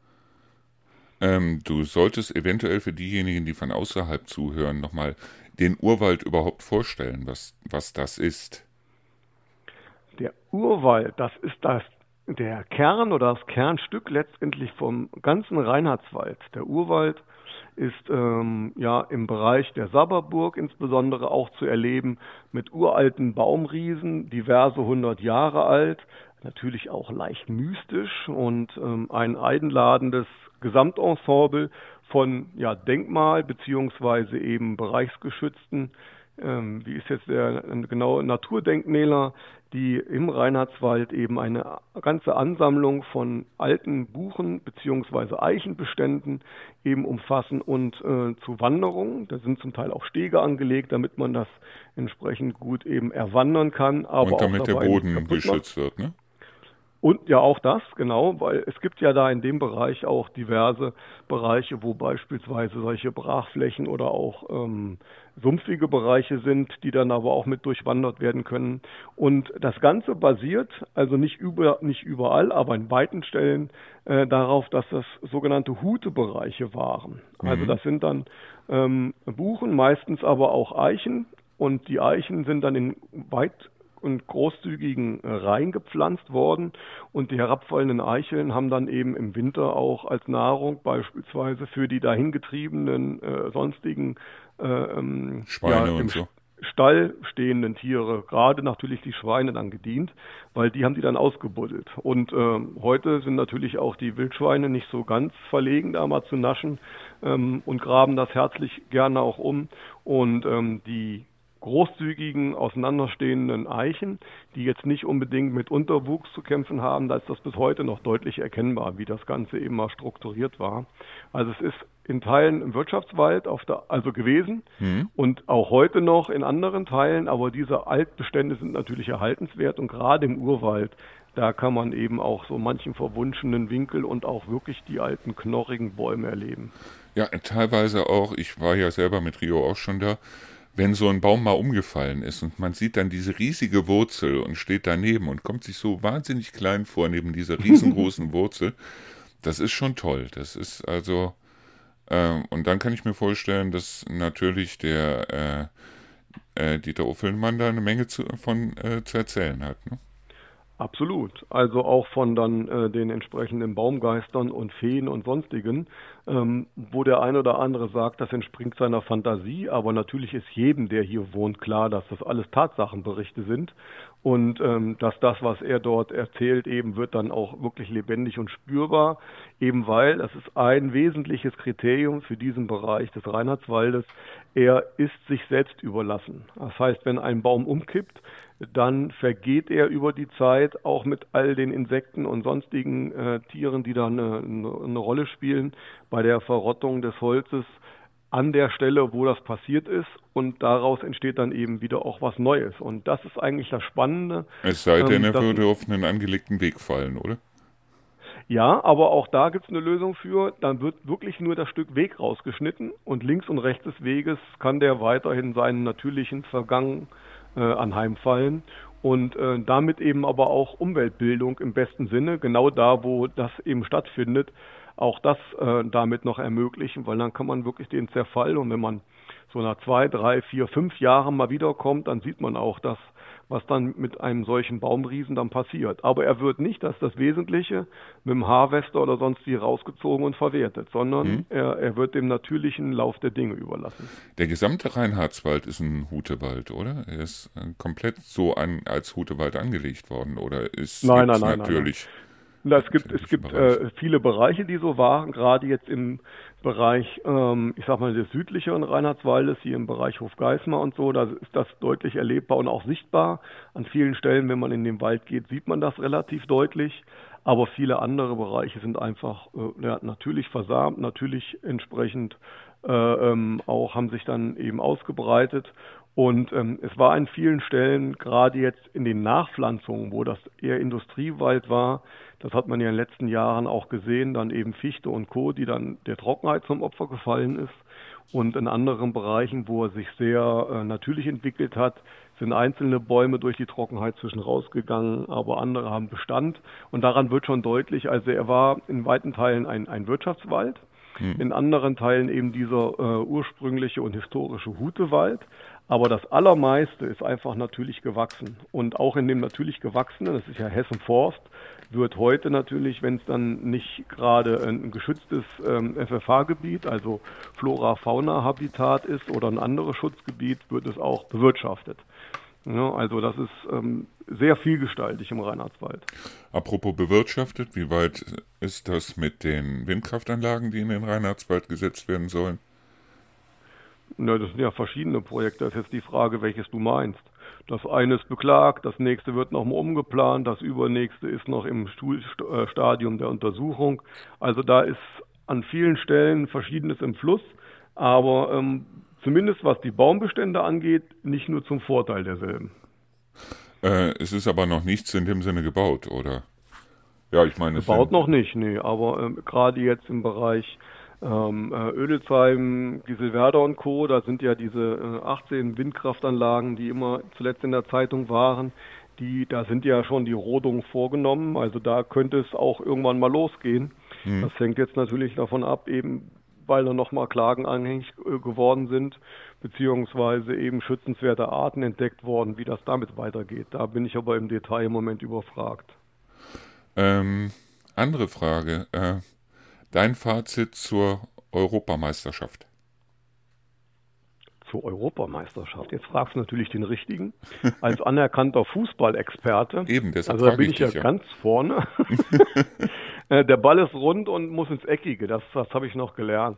Ähm, du solltest eventuell für diejenigen, die von außerhalb zuhören, nochmal den Urwald überhaupt vorstellen, was, was das ist. Der Urwald, das ist das, der Kern oder das Kernstück letztendlich vom ganzen Reinhardswald. Der Urwald ist ähm, ja im Bereich der Saberburg insbesondere auch zu erleben mit uralten Baumriesen, diverse hundert Jahre alt, natürlich auch leicht mystisch und ähm, ein einladendes Gesamtensemble von ja, Denkmal- beziehungsweise eben bereichsgeschützten, ähm, wie ist jetzt der genaue Naturdenkmäler, die im Reinhardswald eben eine ganze Ansammlung von alten Buchen- bzw. Eichenbeständen eben umfassen und äh, zu Wanderungen. Da sind zum Teil auch Stege angelegt, damit man das entsprechend gut eben erwandern kann. Aber Und damit auch der dabei Boden nicht kaputt geschützt wird, ne? Und ja, auch das, genau, weil es gibt ja da in dem Bereich auch diverse Bereiche, wo beispielsweise solche Brachflächen oder auch ähm, sumpfige Bereiche sind, die dann aber auch mit durchwandert werden können. Und das Ganze basiert, also nicht, über, nicht überall, aber in weiten Stellen äh, darauf, dass das sogenannte Hutebereiche waren. Also Mhm. das sind dann ähm, Buchen, meistens aber auch Eichen. Und die Eichen sind dann in weit und großzügigen Reihen gepflanzt worden und die herabfallenden Eicheln haben dann eben im Winter auch als Nahrung beispielsweise für die dahingetriebenen äh, sonstigen äh, ähm, Schweine ja, und im so. Stall stehenden Tiere, gerade natürlich die Schweine dann gedient, weil die haben die dann ausgebuddelt. Und ähm, heute sind natürlich auch die Wildschweine nicht so ganz verlegen, da mal zu naschen ähm, und graben das herzlich gerne auch um. Und ähm, die großzügigen, auseinanderstehenden Eichen, die jetzt nicht unbedingt mit Unterwuchs zu kämpfen haben, da ist das bis heute noch deutlich erkennbar, wie das Ganze eben mal strukturiert war. Also es ist in Teilen im Wirtschaftswald auf der, also gewesen Hm. und auch heute noch in anderen Teilen, aber diese Altbestände sind natürlich erhaltenswert und gerade im Urwald, da kann man eben auch so manchen verwunschenen Winkel und auch wirklich die alten knorrigen Bäume erleben. Ja, teilweise auch, ich war ja selber mit Rio auch schon da, wenn so ein Baum mal umgefallen ist und man sieht dann diese riesige Wurzel und steht daneben und kommt sich so wahnsinnig klein vor neben dieser riesengroßen Wurzel, das ist schon toll. Das ist also, ähm, und dann kann ich mir vorstellen, dass natürlich der äh, äh, Dieter Uffelmann da eine Menge zu, von äh, zu erzählen hat. Ne? Absolut. Also auch von dann äh, den entsprechenden Baumgeistern und Feen und sonstigen, ähm, wo der ein oder andere sagt, das entspringt seiner Fantasie, aber natürlich ist jedem, der hier wohnt, klar, dass das alles Tatsachenberichte sind und ähm, dass das, was er dort erzählt, eben wird dann auch wirklich lebendig und spürbar, eben weil, das ist ein wesentliches Kriterium für diesen Bereich des Reinhardswaldes, er ist sich selbst überlassen. Das heißt, wenn ein Baum umkippt, dann vergeht er über die Zeit auch mit all den Insekten und sonstigen äh, Tieren, die da eine, eine Rolle spielen, bei der Verrottung des Holzes an der Stelle, wo das passiert ist. Und daraus entsteht dann eben wieder auch was Neues. Und das ist eigentlich das Spannende. Es sei denn, ähm, er dass, würde auf einen angelegten Weg fallen, oder? ja, aber auch da gibt es eine Lösung für. Dann wird wirklich nur das Stück Weg rausgeschnitten und links und rechts des Weges kann der weiterhin seinen natürlichen Vergang äh, anheimfallen und äh, damit eben aber auch Umweltbildung im besten Sinne, genau da, wo das eben stattfindet, auch das äh, damit noch ermöglichen, weil dann kann man wirklich den Zerfall und wenn man so nach zwei, drei, vier, fünf Jahren mal wiederkommt, dann sieht man auch das, was dann mit einem solchen Baumriesen dann passiert. Aber er wird nicht, das ist das Wesentliche, mit dem Harvester oder sonst wie rausgezogen und verwertet, sondern Hm? er, er wird dem natürlichen Lauf der Dinge überlassen. Der gesamte Reinhardswald ist ein Hutewald, oder? Er ist äh, komplett so an, als Hutewald angelegt worden, oder ist Nein, gibt's nein, nein, nein, nein. natürlich Na, es gibt, es natürliche gibt Bereiche? äh, viele Bereiche, die so waren, gerade jetzt im Bereich, ähm, ich sag mal, des südlicheren Reinhardswaldes, hier im Bereich Hofgeismar und so, da ist das deutlich erlebbar und auch sichtbar. An vielen Stellen, wenn man in den Wald geht, sieht man das relativ deutlich. Aber viele andere Bereiche sind einfach äh, ja, natürlich versamt, natürlich entsprechend äh, ähm, auch haben sich dann eben ausgebreitet. Und ähm, es war an vielen Stellen, gerade jetzt in den Nachpflanzungen, wo das eher Industriewald war, das hat man ja in den letzten Jahren auch gesehen, dann eben Fichte und Co., die dann der Trockenheit zum Opfer gefallen ist. Und in anderen Bereichen, wo er sich sehr äh, natürlich entwickelt hat, sind einzelne Bäume durch die Trockenheit zwischen rausgegangen, aber andere haben Bestand. Und daran wird schon deutlich, also er war in weiten Teilen ein, ein Wirtschaftswald, Hm. in anderen Teilen eben dieser äh, ursprüngliche und historische Hutewald. Aber das Allermeiste ist einfach natürlich gewachsen. Und auch in dem natürlich gewachsenen, das ist ja Hessen Forst, wird heute natürlich, wenn es dann nicht gerade ein geschütztes ähm, F F H-Gebiet, also Flora-Fauna-Habitat ist oder ein anderes Schutzgebiet, wird es auch bewirtschaftet. Ja, also das ist ähm, sehr vielgestaltig im Reinhardswald. Apropos bewirtschaftet, wie weit ist das mit den Windkraftanlagen, die in den Reinhardswald gesetzt werden sollen? Na, das sind ja verschiedene Projekte. Das ist jetzt die Frage, welches du meinst. Das eine ist beklagt, das nächste wird nochmal umgeplant, das übernächste ist noch im Stadium der Untersuchung. Also da ist an vielen Stellen Verschiedenes im Fluss, aber ähm, zumindest was die Baumbestände angeht, nicht nur zum Vorteil derselben. Äh, es ist aber noch nichts in dem Sinne gebaut, oder? Ja, ich meine, es Gebaut sind, noch nicht, nee, aber ähm, gerade jetzt im Bereich ähm, äh, Oedelsheim, Gieselwerder und Co., da sind ja diese äh, achtzehn Windkraftanlagen, die immer zuletzt in der Zeitung waren, die, da sind ja schon die Rodungen vorgenommen, also da könnte es auch irgendwann mal losgehen. hm. Das hängt jetzt natürlich davon ab, eben weil da nochmal Klagen anhängig äh, geworden sind, beziehungsweise eben schützenswerte Arten entdeckt worden, wie das damit weitergeht. Da bin ich aber im Detail im Moment überfragt. Ähm, andere Frage. Äh, dein Fazit zur Europameisterschaft? Zur Europameisterschaft. Jetzt fragst du natürlich den Richtigen. Als anerkannter Fußballexperte. Eben, deshalb also da bin ich ich ja, ja ganz vorne. Der Ball ist rund und muss ins Eckige. Das, das habe ich noch gelernt.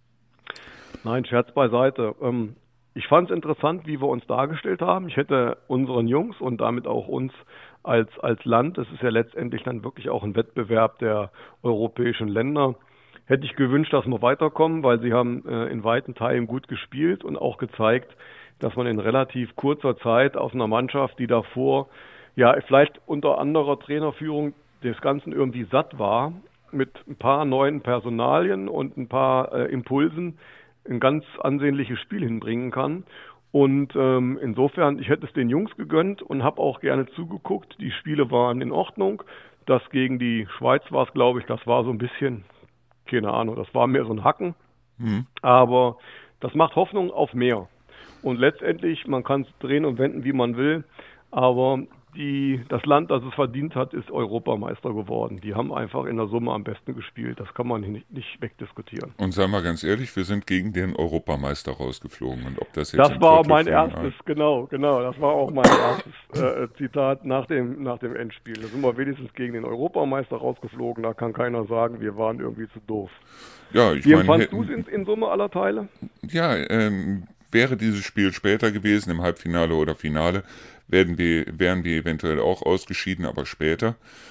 Nein, Scherz beiseite. Ich fand es interessant, wie wir uns dargestellt haben. Ich hätte unseren Jungs und damit auch uns als, als Land, das ist ja letztendlich dann wirklich auch ein Wettbewerb der europäischen Länder, hätte ich gewünscht, dass wir weiterkommen, weil sie haben äh, in weiten Teilen gut gespielt und auch gezeigt, dass man in relativ kurzer Zeit aus einer Mannschaft, die davor ja vielleicht unter anderer Trainerführung des Ganzen irgendwie satt war, mit ein paar neuen Personalien und ein paar äh, Impulsen ein ganz ansehnliches Spiel hinbringen kann. Und ähm, insofern, ich hätte es den Jungs gegönnt und habe auch gerne zugeguckt. Die Spiele waren in Ordnung. Das gegen die Schweiz war es, glaube ich, das war so ein bisschen, keine Ahnung, das war mehr so ein Hacken. Mhm. Aber das macht Hoffnung auf mehr. Und letztendlich, man kann es drehen und wenden, wie man will, aber die, das Land, das es verdient hat, ist Europameister geworden. Die haben einfach in der Summe am besten gespielt. Das kann man nicht, nicht wegdiskutieren. Und sagen wir ganz ehrlich, wir sind gegen den Europameister rausgeflogen. Und ob das jetzt das war mein erstes, genau, genau, das war auch mein erstes äh, Zitat nach dem, nach dem Endspiel. Da sind wir wenigstens gegen den Europameister rausgeflogen. Da kann keiner sagen, wir waren irgendwie zu doof. Ja, ich Wie mein, empfandst du es in, in Summe aller Teile? Ja, ähm, wäre dieses Spiel später gewesen, im Halbfinale oder Finale, werden wir, wären wir eventuell auch ausgeschieden, aber später.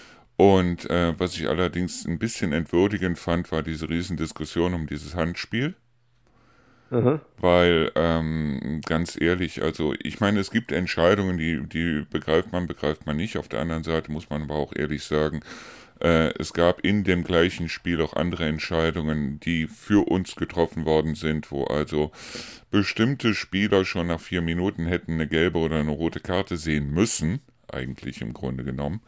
Und äh, was ich allerdings ein bisschen entwürdigend fand, war diese Riesendiskussion um dieses Handspiel. Mhm. Weil, ähm, ganz ehrlich, also ich meine, es gibt Entscheidungen, die, die begreift man, begreift man nicht. Auf der anderen Seite muss man aber auch ehrlich sagen, äh, es gab in dem gleichen Spiel auch andere Entscheidungen, die für uns getroffen worden sind, wo also bestimmte Spieler schon nach vier Minuten hätten eine gelbe oder eine rote Karte sehen müssen, eigentlich im Grunde genommen.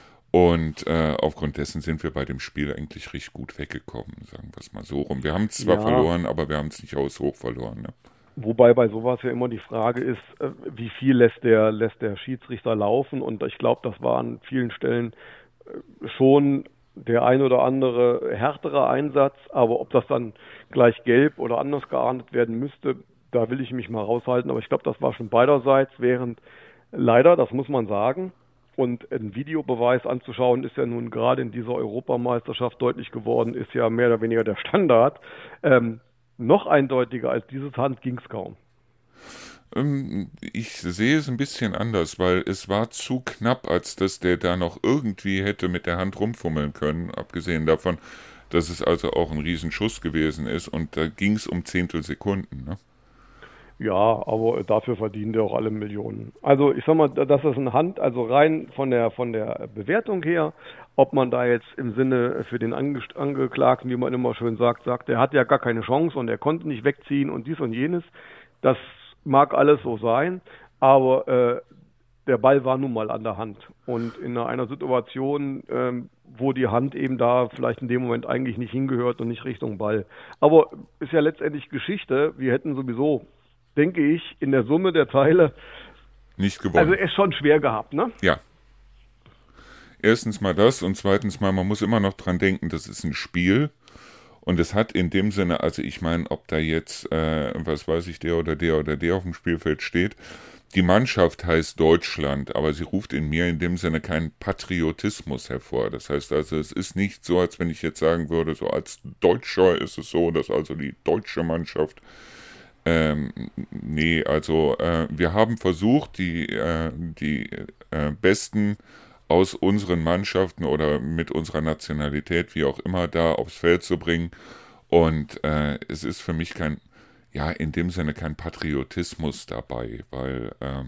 Und äh, aufgrund dessen sind wir bei dem Spiel eigentlich richtig gut weggekommen, sagen wir es mal so rum. Wir haben es zwar ja. verloren, aber wir haben es nicht haushoch verloren. Ne? Wobei bei sowas ja immer die Frage ist, äh, wie viel lässt der, lässt der Schiedsrichter laufen? Und ich glaube, das war an vielen Stellen äh, schon der ein oder andere härtere Einsatz. Aber ob das dann gleich gelb oder anders geahndet werden müsste, da will ich mich mal raushalten. Aber ich glaube, das war schon beiderseits, während leider, das muss man sagen, und ein Videobeweis anzuschauen, ist ja nun gerade in dieser Europameisterschaft deutlich geworden, ist ja mehr oder weniger der Standard. Ähm, noch eindeutiger als dieses Hand ging es kaum. Ähm, ich sehe es ein bisschen anders, weil es war zu knapp, als dass der da noch irgendwie hätte mit der Hand rumfummeln können, abgesehen davon, dass es also auch ein Riesenschuss gewesen ist und da ging es um Zehntelsekunden, ne? Ja, aber dafür verdienen die auch alle Millionen. Also ich sag mal, das ist eine Hand, also rein von der von der Bewertung her, ob man da jetzt im Sinne für den Ange Angeklagten, wie man immer schön sagt, sagt, der hat ja gar keine Chance und er konnte nicht wegziehen und dies und jenes, das mag alles so sein, aber äh, der Ball war nun mal an der Hand. Und in einer Situation, ähm, wo die Hand eben da vielleicht in dem Moment eigentlich nicht hingehört und nicht Richtung Ball. Aber ist ja letztendlich Geschichte, wir hätten sowieso, denke ich, in der Summe der Teile nicht gewonnen. Also es schon schwer gehabt, ne? Ja. Erstens mal das und zweitens mal, man muss immer noch dran denken, das ist ein Spiel und es hat in dem Sinne, also ich meine, ob da jetzt, äh, was weiß ich, der oder der oder der auf dem Spielfeld steht, die Mannschaft heißt Deutschland, aber sie ruft in mir in dem Sinne keinen Patriotismus hervor. Das heißt also, es ist nicht so, als wenn ich jetzt sagen würde, so als Deutscher ist es so, dass also die deutsche Mannschaft Ähm, nee, also äh, wir haben versucht, die, äh, die äh, Besten aus unseren Mannschaften oder mit unserer Nationalität, wie auch immer, da aufs Feld zu bringen. Und äh, es ist für mich kein, ja, in dem Sinne kein Patriotismus dabei, weil äh,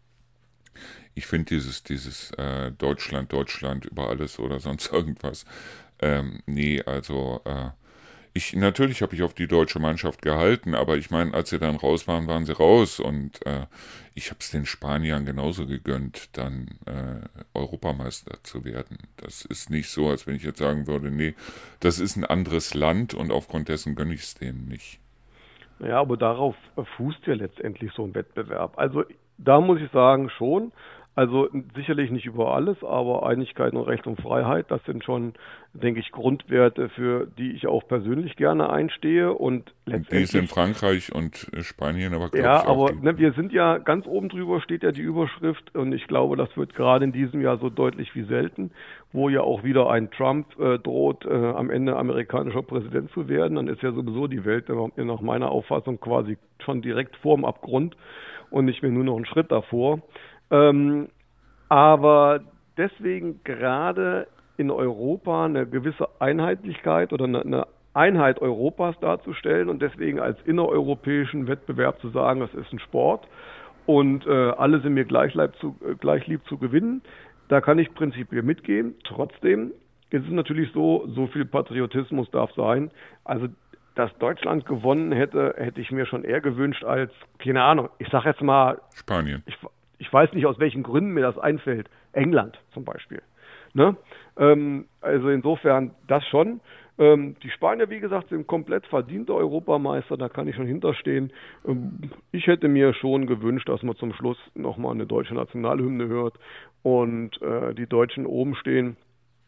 ich finde dieses, dieses äh, Deutschland, Deutschland über alles oder sonst irgendwas, ähm, nee, also äh, Ich, natürlich habe ich auf die deutsche Mannschaft gehalten, aber ich meine, als sie dann raus waren, waren sie raus und äh, ich habe es den Spaniern genauso gegönnt, dann äh, Europameister zu werden. Das ist nicht so, als wenn ich jetzt sagen würde, nee, das ist ein anderes Land und aufgrund dessen gönne ich es denen nicht. Ja, aber darauf fußt ja letztendlich so ein Wettbewerb. Also da muss ich sagen, schon. Also sicherlich nicht über alles, aber Einigkeit und Recht und Freiheit, das sind schon, denke ich, Grundwerte, für die ich auch persönlich gerne einstehe. Und Die ist in letztendlich, Frankreich und äh, Spanien, aber glaube ja, ich auch aber die. ne, wir sind ja ganz oben drüber, steht ja die Überschrift, und ich glaube, das wird gerade in diesem Jahr so deutlich wie selten, wo ja auch wieder ein Trump äh, droht, äh, am Ende amerikanischer Präsident zu werden. Dann ist ja sowieso die Welt äh, nach meiner Auffassung quasi schon direkt vorm Abgrund und nicht mehr nur noch einen Schritt davor. Ähm, aber deswegen gerade in Europa eine gewisse Einheitlichkeit oder eine, eine Einheit Europas darzustellen und deswegen als innereuropäischen Wettbewerb zu sagen, das ist ein Sport und äh, alle sind mir gleich, lieb zu, äh, gleich lieb zu gewinnen, da kann ich prinzipiell mitgehen. Trotzdem ist es natürlich so, so viel Patriotismus darf sein. Also dass Deutschland gewonnen hätte, hätte ich mir schon eher gewünscht als, keine Ahnung, ich sage jetzt mal, Spanien. ich, ich weiß nicht, aus welchen Gründen mir das einfällt. England zum Beispiel. Ne? Ähm, also insofern das schon. Ähm, die Spanier, wie gesagt, sind komplett verdiente Europameister, da kann ich schon hinterstehen. Ähm, ich hätte mir schon gewünscht, dass man zum Schluss nochmal eine deutsche Nationalhymne hört und äh, die Deutschen oben stehen.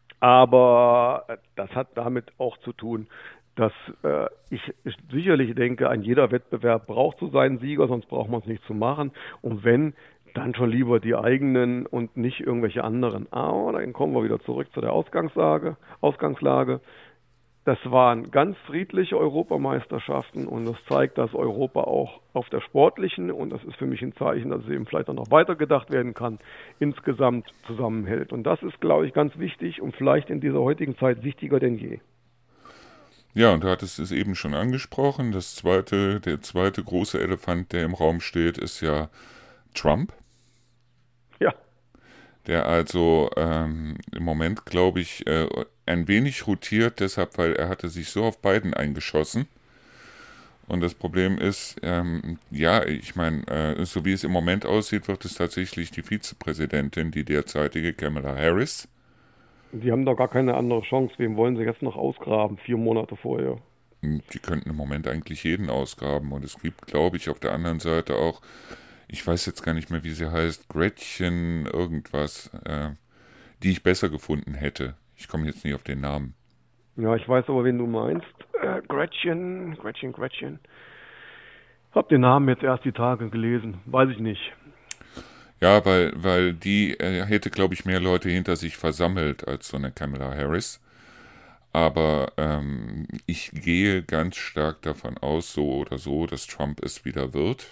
Aber das hat damit auch zu tun, dass äh, ich sicherlich denke, ein jeder Wettbewerb braucht so seinen Sieger, sonst braucht man es nicht zu machen. Und wenn, dann schon lieber die eigenen und nicht irgendwelche anderen. Aber dann kommen wir wieder zurück zu der Ausgangslage. Ausgangslage. Das waren ganz friedliche Europameisterschaften und das zeigt, dass Europa auch auf der sportlichen, und das ist für mich ein Zeichen, dass es eben vielleicht auch noch weitergedacht werden kann, insgesamt zusammenhält. Und das ist, glaube ich, ganz wichtig und vielleicht in dieser heutigen Zeit wichtiger denn je. Ja, und du hattest es eben schon angesprochen. Das zweite, der zweite große Elefant, der im Raum steht, ist ja Trump. Ja. Der also ähm, im Moment, glaube ich, äh, ein wenig rotiert, deshalb, weil er hatte sich so auf Biden eingeschossen. Und das Problem ist, ähm, ja, ich meine, äh, so wie es im Moment aussieht, wird es tatsächlich die Vizepräsidentin, die derzeitige Kamala Harris. Die haben doch gar keine andere Chance. Wem wollen sie jetzt noch ausgraben, vier Monate vorher? Die könnten im Moment eigentlich jeden ausgraben. Und es gibt, glaube ich, auf der anderen Seite auch, ich weiß jetzt gar nicht mehr, wie sie heißt, Gretchen irgendwas, äh, die ich besser gefunden hätte. Ich komme jetzt nicht auf den Namen. Ja, ich weiß aber, wen du meinst. Äh, Gretchen, Gretchen, Gretchen. Hab den Namen jetzt erst die Tage gelesen. Weiß ich nicht. Ja, weil, weil die äh, hätte, glaube ich, mehr Leute hinter sich versammelt als so eine Kamala Harris. Aber ähm, ich gehe ganz stark davon aus, so oder so, dass Trump es wieder wird.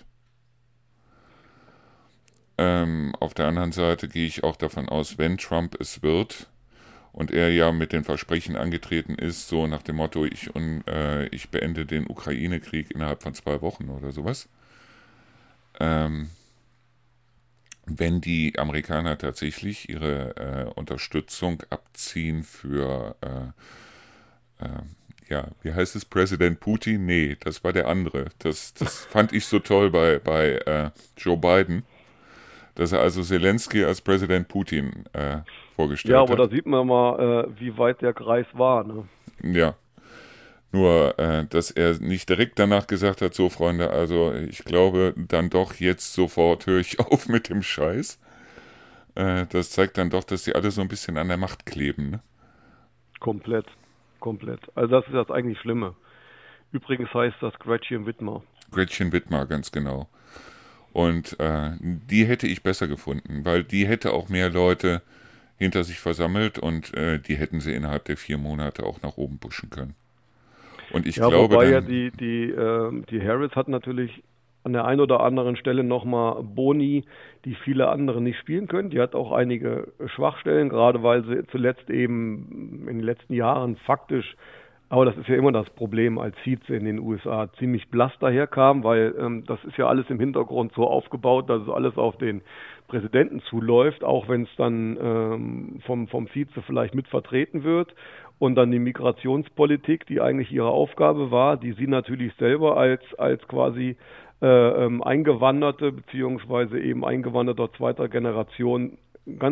Ähm, auf der anderen Seite gehe ich auch davon aus, wenn Trump es wird und er ja mit den Versprechen angetreten ist, so nach dem Motto, ich, un, äh, ich beende den Ukraine-Krieg innerhalb von zwei Wochen oder sowas. Ähm, wenn die Amerikaner tatsächlich ihre äh, Unterstützung abziehen für, äh, äh, ja, wie heißt es, Präsident Putin? Nee, das war der andere. Das, das fand ich so toll bei, bei äh, Joe Biden, dass er also Zelensky als Präsident Putin äh, vorgestellt Ja, hat. aber da sieht man mal, äh, wie weit der Kreis war. Ne? Ja, nur, äh, dass er nicht direkt danach gesagt hat, so Freunde, also ich glaube dann doch jetzt sofort höre ich auf mit dem Scheiß. Äh, das zeigt dann doch, dass sie alle so ein bisschen an der Macht kleben. Ne? Komplett, komplett. Also das ist das eigentlich Schlimme. Übrigens heißt das Gretchen Whitmer. Gretchen Whitmer, ganz genau. Und äh, die hätte ich besser gefunden, weil die hätte auch mehr Leute hinter sich versammelt und äh, die hätten sie innerhalb der vier Monate auch nach oben pushen können. Und ich Ja, glaube wobei dann, ja die, die, äh, die Harris hat natürlich an der einen oder anderen Stelle nochmal Boni, die viele andere nicht spielen können. Die hat auch einige Schwachstellen, gerade weil sie zuletzt eben in den letzten Jahren faktisch, aber das ist ja immer das Problem als Vize in den U S A, ziemlich blass daherkam, weil ähm, das ist ja alles im Hintergrund so aufgebaut, dass es alles auf den Präsidenten zuläuft, auch wenn es dann ähm, vom, vom Vize vielleicht mit vertreten wird. Und dann die Migrationspolitik, die eigentlich ihre Aufgabe war, die sie natürlich selber als, als quasi äh, ähm, Eingewanderte beziehungsweise eben Eingewanderter zweiter Generation ganz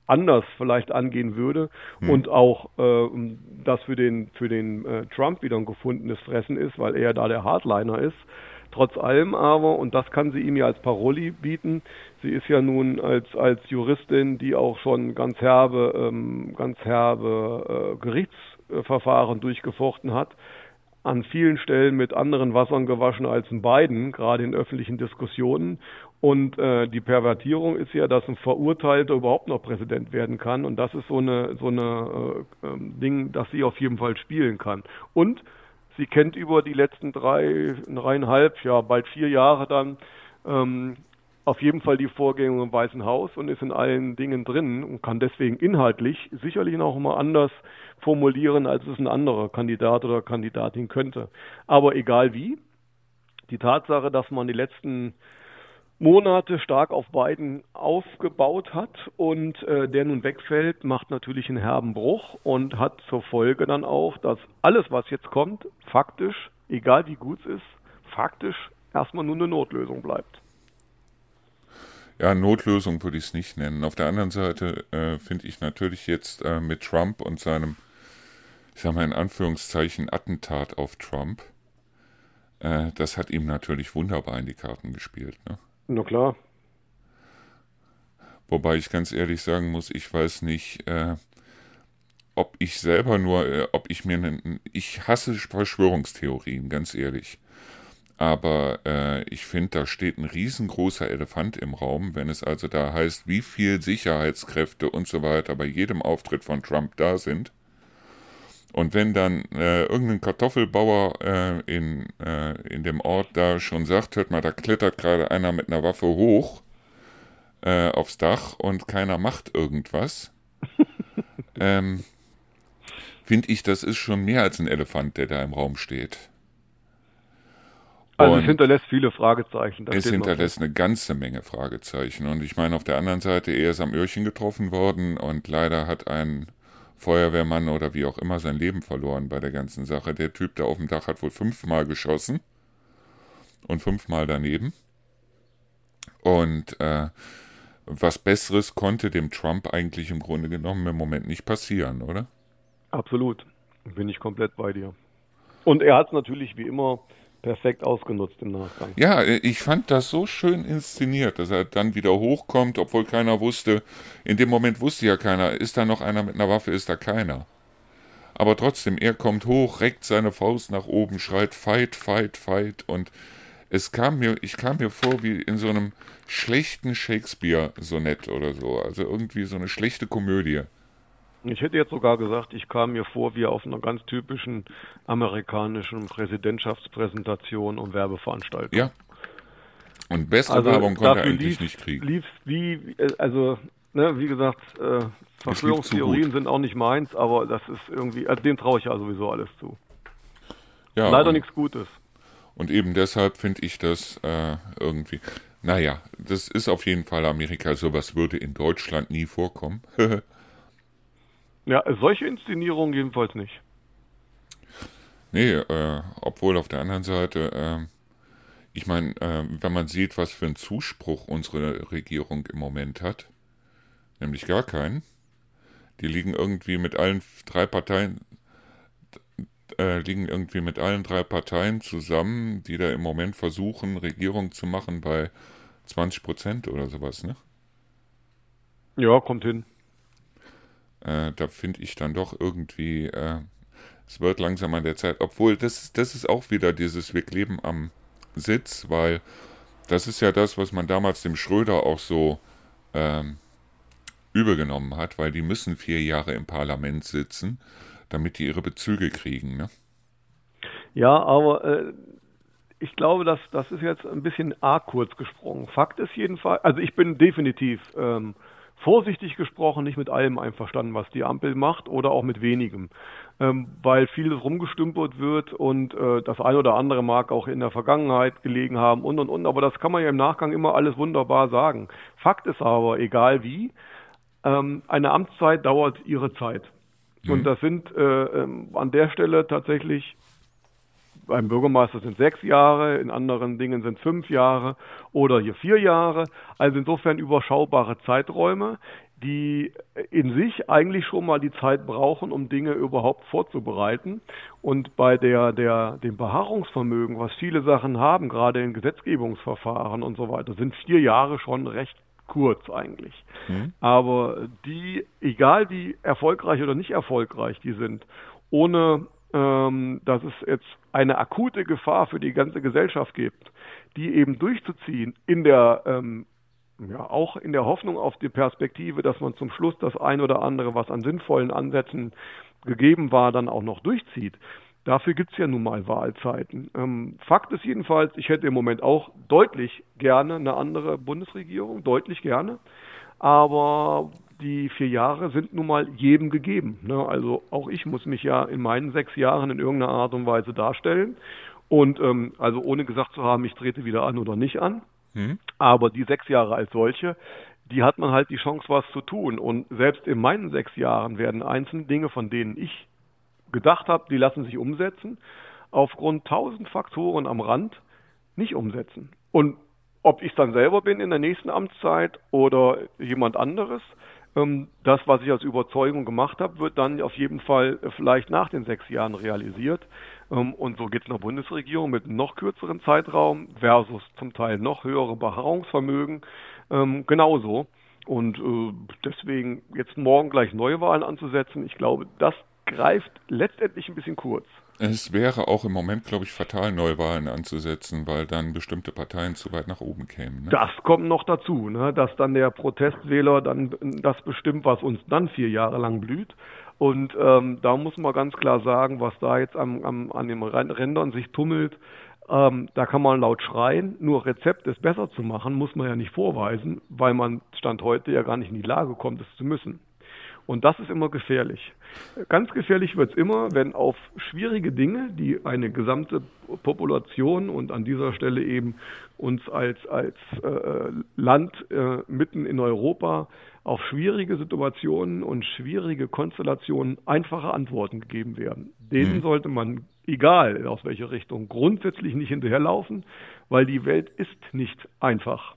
anders vielleicht angehen würde hm. und auch äh, das für den, für den äh, Trump wieder ein gefundenes Fressen ist, weil er da der Hardliner ist. Trotz allem aber, und das kann sie ihm ja als Paroli bieten, sie ist ja nun als, als Juristin, die auch schon ganz herbe, ähm, ganz herbe äh, Gerichtsverfahren durchgefochten hat, an vielen Stellen mit anderen Wassern gewaschen als in beiden, gerade in öffentlichen Diskussionen. Und äh, die Pervertierung ist ja, dass ein Verurteilter überhaupt noch Präsident werden kann. Und das ist so eine so eine äh, Ding, das sie auf jeden Fall spielen kann. Und sie kennt über die letzten drei, dreieinhalb, ja bald vier Jahre dann ähm, auf jeden Fall die Vorgänge im Weißen Haus und ist in allen Dingen drin und kann deswegen inhaltlich sicherlich noch mal anders formulieren, als es ein anderer Kandidat oder Kandidatin könnte. Aber egal wie, die Tatsache, dass man die letzten Monate stark auf Biden aufgebaut hat und äh, der nun wegfällt, macht natürlich einen herben Bruch und hat zur Folge dann auch, dass alles, was jetzt kommt, faktisch, egal wie gut es ist, faktisch erstmal nur eine Notlösung bleibt. Ja, Notlösung würde ich es nicht nennen. Auf der anderen Seite äh, finde ich natürlich jetzt äh, mit Trump und seinem, ich sag mal in Anführungszeichen, Attentat auf Trump, äh, das hat ihm natürlich wunderbar in die Karten gespielt, ne? Na klar. Wobei ich ganz ehrlich sagen muss, ich weiß nicht, äh, ob ich selber nur, äh, ob ich mir, ne, ich hasse Verschwörungstheorien, ganz ehrlich. Aber äh, ich finde, da steht ein riesengroßer Elefant im Raum, wenn es also da heißt, wie viel Sicherheitskräfte und so weiter bei jedem Auftritt von Trump da sind. Und wenn dann äh, irgendein Kartoffelbauer äh, in, äh, in dem Ort da schon sagt, hört mal, da klettert gerade einer mit einer Waffe hoch äh, aufs Dach und keiner macht irgendwas, ähm, finde ich, das ist schon mehr als ein Elefant, der da im Raum steht. Also und es hinterlässt viele Fragezeichen. Es hinterlässt eine ganze Menge Fragezeichen. Und ich meine, auf der anderen Seite, er ist am Öhrchen getroffen worden und leider hat ein Feuerwehrmann oder wie auch immer sein Leben verloren bei der ganzen Sache. Der Typ da auf dem Dach hat wohl fünfmal geschossen und fünfmal daneben. Und äh, was Besseres konnte dem Trump eigentlich im Grunde genommen im Moment nicht passieren, oder? Absolut. Bin ich komplett bei dir. Und er hat es natürlich wie immer perfekt ausgenutzt im Nachgang. Ja, ich fand das so schön inszeniert, dass er dann wieder hochkommt, obwohl keiner wusste, in dem Moment wusste ja keiner, ist da noch einer mit einer Waffe, ist da keiner. Aber trotzdem, er kommt hoch, reckt seine Faust nach oben, schreit Fight, Fight, Fight und es kam mir, ich kam mir vor wie in so einem schlechten Shakespeare-Sonett oder so, also irgendwie so eine schlechte Komödie. Ich hätte jetzt sogar gesagt, ich kam mir vor wie auf einer ganz typischen amerikanischen Präsidentschaftspräsentation und Werbeveranstaltung. Ja. Und bessere also Werbung konnte er eigentlich lief, nicht kriegen. Lief wie, also, ne, wie gesagt, äh, Verschwörungstheorien sind auch nicht meins, aber das ist irgendwie, also dem traue ich ja sowieso alles zu. Ja, leider und, nichts Gutes. Und eben deshalb finde ich das äh, irgendwie, naja, das ist auf jeden Fall Amerika, sowas würde in Deutschland nie vorkommen. Ja, solche Inszenierungen jedenfalls nicht. Nee, äh, obwohl auf der anderen Seite, äh, ich meine, äh, wenn man sieht, was für einen Zuspruch unsere Regierung im Moment hat, nämlich gar keinen, die liegen irgendwie mit allen drei Parteien, äh, liegen irgendwie mit allen drei Parteien zusammen, die da im Moment versuchen, Regierung zu machen bei zwanzig Prozent oder sowas, ne? Ja, kommt hin. Äh, da finde ich dann doch irgendwie, äh, es wird langsam an der Zeit, obwohl das, das ist auch wieder dieses, wir kleben am Sitz, weil das ist ja das, was man damals dem Schröder auch so ähm, übel genommen hat, weil die müssen vier Jahre im Parlament sitzen, damit die ihre Bezüge kriegen, ne? Ja, aber äh, ich glaube, dass das ist jetzt ein bisschen arg kurz gesprungen. Fakt ist jedenfalls, also ich bin definitiv ähm, vorsichtig gesprochen, nicht mit allem einverstanden, was die Ampel macht oder auch mit wenigem, ähm, weil vieles rumgestümpert wird und äh, das eine oder andere mag auch in der Vergangenheit gelegen haben und und und, aber das kann man ja im Nachgang immer alles wunderbar sagen. Fakt ist aber, egal wie, ähm, eine Amtszeit dauert ihre Zeit. Mhm. Und das sind äh, ähm, an der Stelle tatsächlich, beim Bürgermeister sind sechs Jahre, in anderen Dingen sind fünf Jahre oder hier vier Jahre. Also insofern überschaubare Zeiträume. die in sich eigentlich schon mal die Zeit brauchen, um Dinge überhaupt vorzubereiten. Und bei der, der, dem Beharrungsvermögen, was viele Sachen haben, gerade in Gesetzgebungsverfahren und so weiter, sind vier Jahre schon recht kurz eigentlich. Hm? Aber die, egal wie erfolgreich oder nicht erfolgreich die sind, ohne ähm, dass es jetzt eine akute Gefahr für die ganze Gesellschaft gibt, die eben durchzuziehen in der ähm, ja, auch in der Hoffnung auf die Perspektive, dass man zum Schluss das ein oder andere, was an sinnvollen Ansätzen gegeben war, dann auch noch durchzieht. Dafür gibt es ja nun mal Wahlzeiten. Ähm, Fakt ist jedenfalls, ich hätte im Moment auch deutlich gerne eine andere Bundesregierung, deutlich gerne. Aber die vier Jahre sind nun mal jedem gegeben. Ne? Also auch ich muss mich ja in meinen sechs Jahren in irgendeiner Art und Weise darstellen. Und ähm, also ohne gesagt zu haben, ich trete wieder an oder nicht an. Hm? Aber die sechs Jahre als solche, die hat man halt die Chance, was zu tun. Und selbst in meinen sechs Jahren werden einzelne Dinge, von denen ich gedacht habe, die lassen sich umsetzen, aufgrund tausend Faktoren am Rand nicht umsetzen. Und ob ich dann selber bin in der nächsten Amtszeit oder jemand anderes, ähm, das, was ich als Überzeugung gemacht habe, wird dann auf jeden Fall vielleicht nach den sechs Jahren realisiert. Ähm, und so geht es in der Bundesregierung mit einem noch kürzeren Zeitraum versus zum Teil noch höhere Beharrungsvermögen ähm, genauso. Und äh, deswegen jetzt morgen gleich Neuwahlen anzusetzen, ich glaube, das greift letztendlich ein bisschen kurz. Es wäre auch im Moment, glaube ich, fatal, Neuwahlen anzusetzen, weil dann bestimmte Parteien zu weit nach oben kämen. Ne? Das kommt noch dazu, ne? Dass dann der Protestwähler dann das bestimmt, was uns dann vier Jahre lang blüht. Und ähm, da muss man ganz klar sagen, was da jetzt am, am, an den Rändern sich tummelt, ähm, da kann man laut schreien. Nur Rezept, es besser zu machen, muss man ja nicht vorweisen, weil man Stand heute ja gar nicht in die Lage kommt, es zu müssen. Und das ist immer gefährlich. Ganz gefährlich wird es immer, wenn auf schwierige Dinge, die eine gesamte Population und an dieser Stelle eben uns als, als äh, Land äh, mitten in Europa auf schwierige Situationen und schwierige Konstellationen einfache Antworten gegeben werden. Denen Mhm. sollte man, egal aus welcher Richtung, grundsätzlich nicht hinterherlaufen, weil die Welt ist nicht einfach.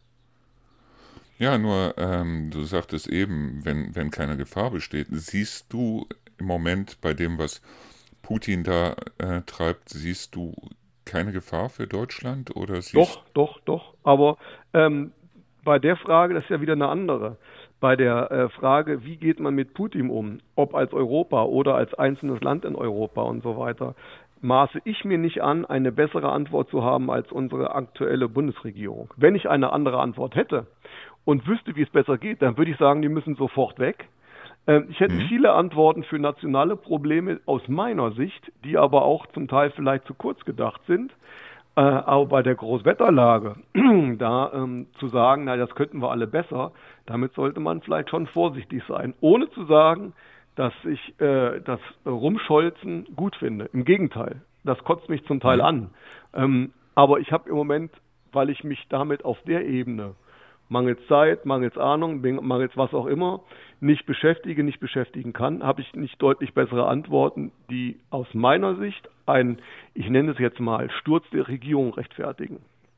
Ja, nur ähm, du sagtest eben, wenn, wenn keine Gefahr besteht, siehst du im Moment bei dem, was Putin da äh, treibt, siehst du keine Gefahr für Deutschland oder siehst Doch, doch, doch. Aber ähm, bei der Frage, das ist ja wieder eine andere. Bei der äh, Frage, wie geht man mit Putin um, ob als Europa oder als einzelnes Land in Europa und so weiter, maße ich mir nicht an, eine bessere Antwort zu haben als unsere aktuelle Bundesregierung. Wenn ich eine andere Antwort hätte und wüsste, wie es besser geht, dann würde ich sagen, die müssen sofort weg. Ähm, ich hätte Mhm. viele Antworten für nationale Probleme aus meiner Sicht, die aber auch zum Teil vielleicht zu kurz gedacht sind. Äh, aber bei der Großwetterlage, da ähm, zu sagen, na, das könnten wir alle besser, damit sollte man vielleicht schon vorsichtig sein, ohne zu sagen, dass ich äh, das Rumscholzen gut finde. Im Gegenteil, das kotzt mich zum Teil Mhm. an. Ähm, aber ich habe im Moment, weil ich mich damit auf der Ebene mangels Zeit, mangels Ahnung, mangels was auch immer, nicht beschäftige, nicht beschäftigen kann, habe ich nicht deutlich bessere Antworten, die aus meiner Sicht einen, ich nenne es jetzt mal, Sturz der Regierung rechtfertigen.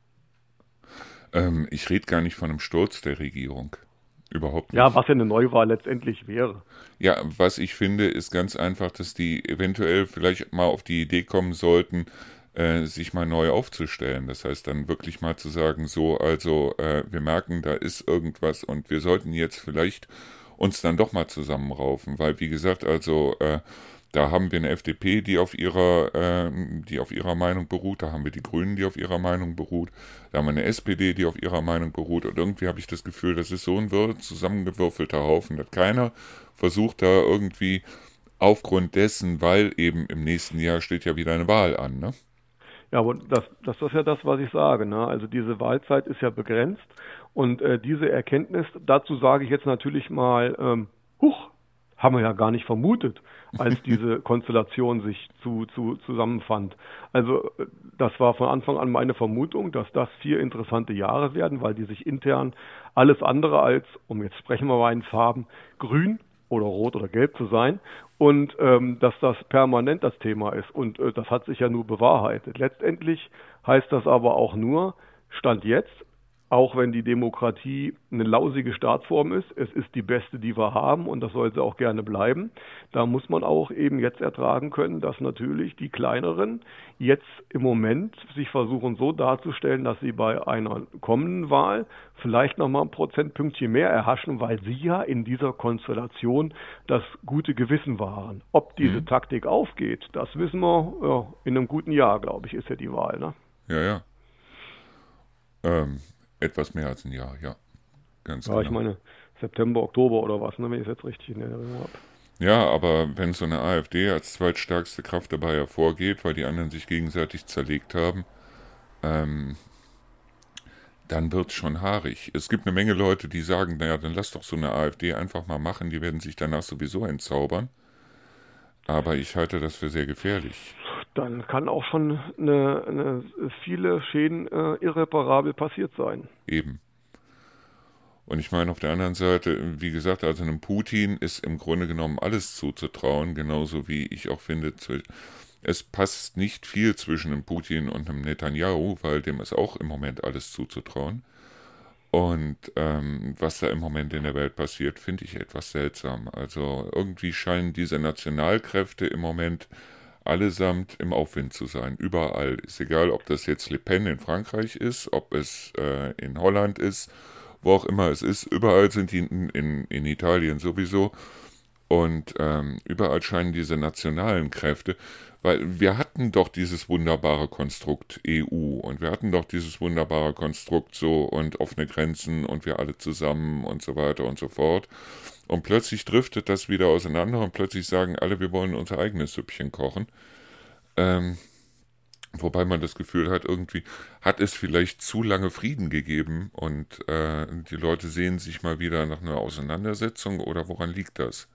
ähm, ich rede gar nicht von einem Sturz der Regierung. Überhaupt nicht. Ja, was ja eine Neuwahl letztendlich wäre. Ja, was ich finde, ist ganz einfach, dass die eventuell vielleicht mal auf die Idee kommen sollten, äh, sich mal neu aufzustellen. Das heißt dann wirklich mal zu sagen, so, also äh, wir merken, da ist irgendwas und wir sollten jetzt vielleicht uns dann doch mal zusammenraufen, weil wie gesagt, also äh, da haben wir eine F D P, die auf ihrer, äh, die auf ihrer Meinung beruht, da haben wir die Grünen, die auf ihrer Meinung beruht, da haben wir eine S P D, die auf ihrer Meinung beruht und irgendwie habe ich das Gefühl, das ist so ein wirr zusammengewürfelter Haufen, dass keiner versucht da irgendwie aufgrund dessen, weil eben im nächsten Jahr steht ja wieder eine Wahl an, ne? Ja, aber das, das ist ja das, was ich sage. Ne? Also diese Wahlzeit ist ja begrenzt und äh, diese Erkenntnis, dazu sage ich jetzt natürlich mal, ähm, huch, haben wir ja gar nicht vermutet, als diese Konstellation sich zu, zu, zusammenfand. Also äh, das war von Anfang an meine Vermutung, dass das vier interessante Jahre werden, weil die sich intern alles andere als, um jetzt sprechen wir mal in Farben, grün oder rot oder gelb zu sein und ähm, dass das permanent das Thema ist. Und äh, das hat sich ja nur bewahrheitet. Letztendlich heißt das aber auch nur, Stand jetzt, auch wenn die Demokratie eine lausige Staatsform ist, es ist die beste, die wir haben und das soll sie auch gerne bleiben. Da muss man auch eben jetzt ertragen können, dass natürlich die Kleineren jetzt im Moment sich versuchen so darzustellen, dass sie bei einer kommenden Wahl vielleicht nochmal ein Prozentpünktchen mehr erhaschen, weil sie ja in dieser Konstellation das gute Gewissen waren. Ob diese Mhm. Taktik aufgeht, das wissen wir ja, in einem guten Jahr, glaube ich, ist ja die Wahl, ne? Ja, ja. Ähm, etwas mehr als ein Jahr, ja, ganz Ja, ich genau. meine September, Oktober oder was, ne, wenn ich es jetzt richtig in Erinnerung habe. Ja, aber wenn so eine AfD als zweitstärkste Kraft dabei hervorgeht, weil die anderen sich gegenseitig zerlegt haben, ähm, dann wird's schon haarig. Es gibt eine Menge Leute, die sagen, naja, dann lass doch so eine AfD einfach mal machen, die werden sich danach sowieso entzaubern. Aber ich halte das für sehr gefährlich. Dann kann auch schon eine, eine viele Schäden äh, irreparabel passiert sein. Eben. Und ich meine, auf der anderen Seite, wie gesagt, also einem Putin ist im Grunde genommen alles zuzutrauen, genauso wie ich auch finde, es passt nicht viel zwischen einem Putin und einem Netanyahu, weil dem ist auch im Moment alles zuzutrauen. Und ähm, was da im Moment in der Welt passiert, finde ich etwas seltsam. Also irgendwie scheinen diese Nationalkräfte im Moment allesamt im Aufwind zu sein. Überall. Ist egal, ob das jetzt Le Pen in Frankreich ist, ob es äh, in Holland ist, wo auch immer es ist. Überall sind die in, in, in Italien sowieso. Und ähm, überall scheinen diese nationalen Kräfte, weil wir hatten doch dieses wunderbare Konstrukt E U und wir hatten doch dieses wunderbare Konstrukt so und offene Grenzen und wir alle zusammen und so weiter und so fort. Und plötzlich driftet das wieder auseinander und plötzlich sagen alle, wir wollen unser eigenes Süppchen kochen. Ähm, wobei man das Gefühl hat, irgendwie hat es vielleicht zu lange Frieden gegeben und äh, die Leute sehen sich mal wieder nach einer Auseinandersetzung oder woran liegt das?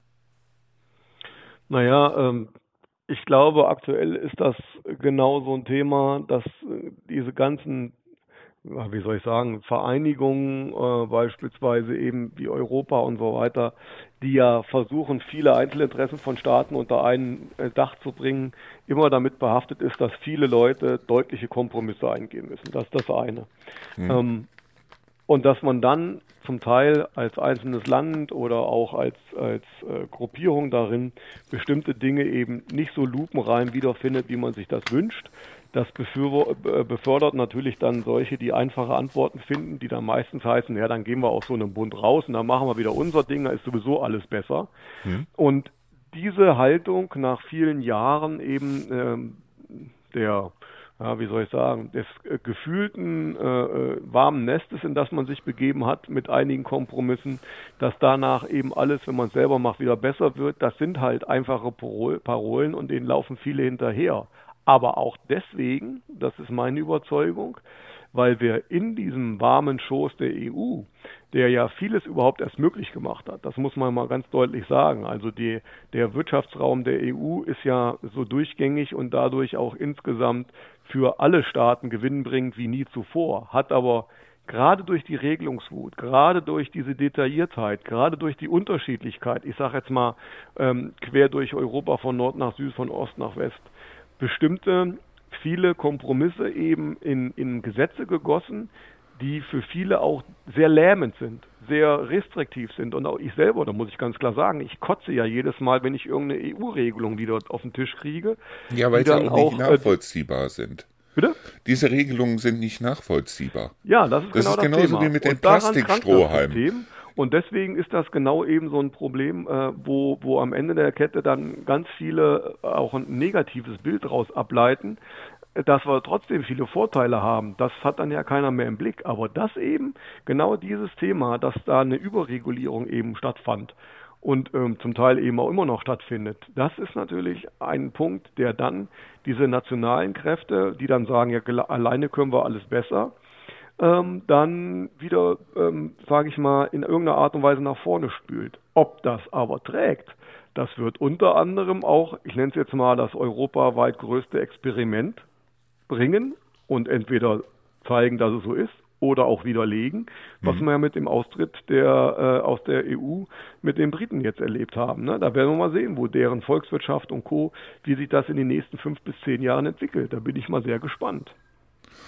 Naja, ähm, ich glaube, aktuell ist das genau so ein Thema, dass äh, diese ganzen, ja, wie soll ich sagen, Vereinigungen, äh, beispielsweise eben wie Europa und so weiter, die ja versuchen, viele Einzelinteressen von Staaten unter ein äh, Dach zu bringen, immer damit behaftet ist, dass viele Leute deutliche Kompromisse eingehen müssen. Das ist das eine. Hm? Ähm, Und dass man dann zum Teil als einzelnes Land oder auch als, als äh, Gruppierung darin bestimmte Dinge eben nicht so lupenrein wiederfindet, wie man sich das wünscht. Das befürwo- äh, befördert natürlich dann solche, die einfache Antworten finden, die dann meistens heißen, ja, dann gehen wir aus so einem Bund raus und dann machen wir wieder unser Ding, da ist sowieso alles besser. Hm? Und diese Haltung nach vielen Jahren eben ähm, der, ja, wie soll ich sagen, des äh, gefühlten äh, äh, warmen Nestes, in das man sich begeben hat, mit einigen Kompromissen, dass danach eben alles, wenn man es selber macht, wieder besser wird, das sind halt einfache Parol Parolen und denen laufen viele hinterher. Aber auch deswegen, das ist meine Überzeugung, weil wir in diesem warmen Schoß der E U, der ja vieles überhaupt erst möglich gemacht hat, das muss man mal ganz deutlich sagen. Also die, der Wirtschaftsraum der E U ist ja so durchgängig und dadurch auch insgesamt für alle Staaten gewinnbringend wie nie zuvor, hat aber gerade durch die Regelungswut, gerade durch diese Detailliertheit, gerade durch die Unterschiedlichkeit, ich sage jetzt mal ähm, quer durch Europa von Nord nach Süd, von Ost nach West, bestimmte viele Kompromisse eben in, in Gesetze gegossen, die für viele auch sehr lähmend sind, sehr restriktiv sind. Und auch ich selber, da muss ich ganz klar sagen, ich kotze ja jedes Mal, wenn ich irgendeine E U-Regelung, die dort auf den Tisch kriege, Ja, die weil sie dann auch nicht auch, äh, nachvollziehbar sind. bitte? Diese Regelungen sind nicht nachvollziehbar. Ja, das ist Das genau ist das genauso Thema. wie mit den Und daran krankt das Plastikstrohhalmen. System. Und deswegen ist das genau eben so ein Problem, äh, wo, wo am Ende der Kette dann ganz viele äh, auch ein negatives Bild daraus ableiten, äh, dass wir trotzdem viele Vorteile haben. Das hat dann ja keiner mehr im Blick. Aber das eben, genau dieses Thema, dass da eine Überregulierung eben stattfand und ähm, zum Teil eben auch immer noch stattfindet, das ist natürlich ein Punkt, der dann diese nationalen Kräfte, die dann sagen, ja, gele- alleine können wir alles besser, ähm, dann wieder, ähm, sage ich mal, in irgendeiner Art und Weise nach vorne spült. Ob das aber trägt, das wird unter anderem auch, ich nenne es jetzt mal das europaweit größte Experiment bringen und entweder zeigen, dass es so ist oder auch widerlegen, was Hm. wir ja mit dem Austritt der, äh, aus der E U mit den Briten jetzt erlebt haben. Ne? Da werden wir mal sehen, wo deren Volkswirtschaft und Co., wie sich das in den nächsten fünf bis zehn Jahren entwickelt. Da bin ich mal sehr gespannt.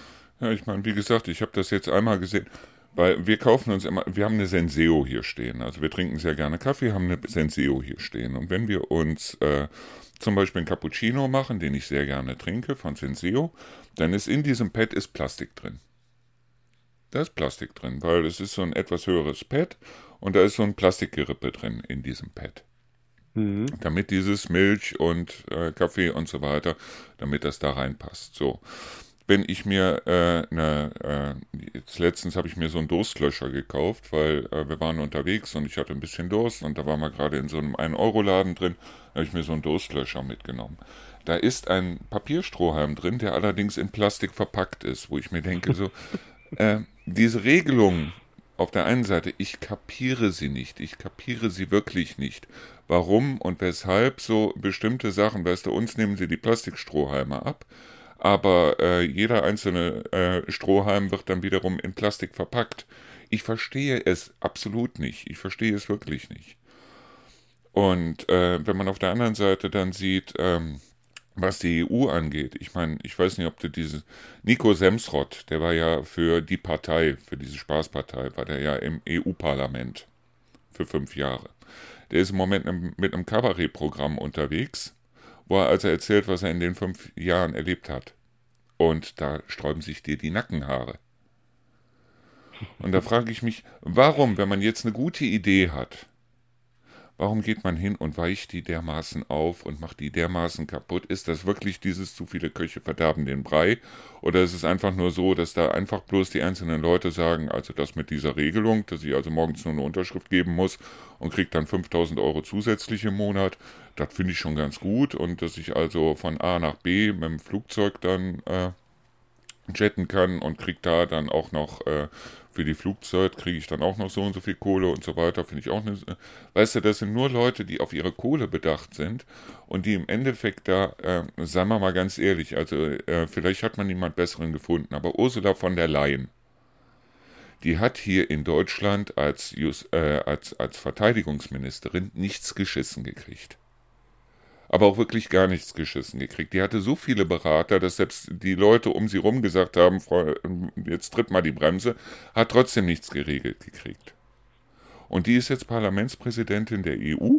Ja, ich meine, wie gesagt, ich habe das jetzt einmal gesehen, weil wir kaufen uns immer, wir haben eine Senseo hier stehen. Also wir trinken sehr gerne Kaffee, haben eine Senseo hier stehen. Und wenn wir uns äh, zum Beispiel einen Cappuccino machen, den ich sehr gerne trinke, von Senseo, dann ist in diesem Pad ist Plastik drin. Da ist Plastik drin, weil es ist so ein etwas höheres Pad und da ist so ein Plastikgerippe drin in diesem Pad. Mhm. Damit dieses Milch und äh, Kaffee und so weiter, damit das da reinpasst. So. Wenn ich mir äh, ne, äh, jetzt letztens habe ich mir so einen Durstlöscher gekauft, weil äh, wir waren unterwegs und ich hatte ein bisschen Durst und da waren wir gerade in so einem ein Euro Laden drin, da habe ich mir so einen Durstlöscher mitgenommen. Da ist ein Papierstrohhalm drin, der allerdings in Plastik verpackt ist, wo ich mir denke, so, äh, diese Regelung auf der einen Seite, ich kapiere sie nicht, ich kapiere sie wirklich nicht. Warum und weshalb so bestimmte Sachen, weißt du, uns nehmen sie die Plastikstrohhalme ab, aber äh, jeder einzelne äh, Strohhalm wird dann wiederum in Plastik verpackt. Ich verstehe es absolut nicht, ich verstehe es wirklich nicht. Und äh, wenn man auf der anderen Seite dann sieht, ähm, was die E U angeht, ich meine, ich weiß nicht, ob du dieses, Nico Semsrott, der war ja für die Partei, für diese Spaßpartei, war der ja im E U-Parlament für fünf Jahre. Der ist im Moment mit einem Kabarettprogramm unterwegs, wo er also erzählt, was er in den fünf Jahren erlebt hat. Und da sträuben sich dir die Nackenhaare. Und da frage ich mich, warum, wenn man jetzt eine gute Idee hat, warum geht man hin und weicht die dermaßen auf und macht die dermaßen kaputt? Ist das wirklich dieses zu viele Köche verderben den Brei? Oder ist es einfach nur so, dass da einfach bloß die einzelnen Leute sagen, also das mit dieser Regelung, dass ich also morgens nur eine Unterschrift geben muss und kriege dann fünftausend Euro zusätzlich im Monat, das finde ich schon ganz gut. Und dass ich also von A nach B mit dem Flugzeug dann äh, jetten kann und kriege da dann auch noch äh, für die Flugzeit kriege ich dann auch noch so und so viel Kohle und so weiter, finde ich auch eine, weißt du, das sind nur Leute, die auf ihre Kohle bedacht sind und die im Endeffekt da, äh, sagen wir mal ganz ehrlich, also äh, vielleicht hat man niemand Besseren gefunden, aber Ursula von der Leyen, die hat hier in Deutschland als, Just, äh, als, als Verteidigungsministerin nichts geschissen gekriegt. Aber auch wirklich gar nichts geschissen gekriegt. Die hatte so viele Berater, dass selbst die Leute um sie rum gesagt haben, Frau, jetzt tritt mal die Bremse, hat trotzdem nichts geregelt gekriegt. Und die ist jetzt Parlamentspräsidentin der E U.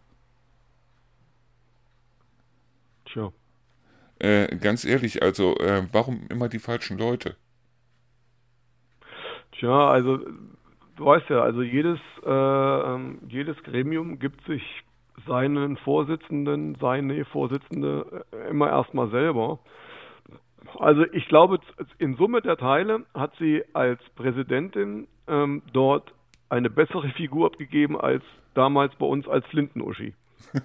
Tja. Äh, ganz ehrlich, also äh, warum immer die falschen Leute? Tja, also du weißt ja, also jedes, äh, jedes Gremium gibt sich seinen Vorsitzenden, seine Vorsitzende immer erstmal selber. Also ich glaube, in Summe der Teile hat sie als Präsidentin ähm, dort eine bessere Figur abgegeben als damals bei uns als Flinten-Uschi.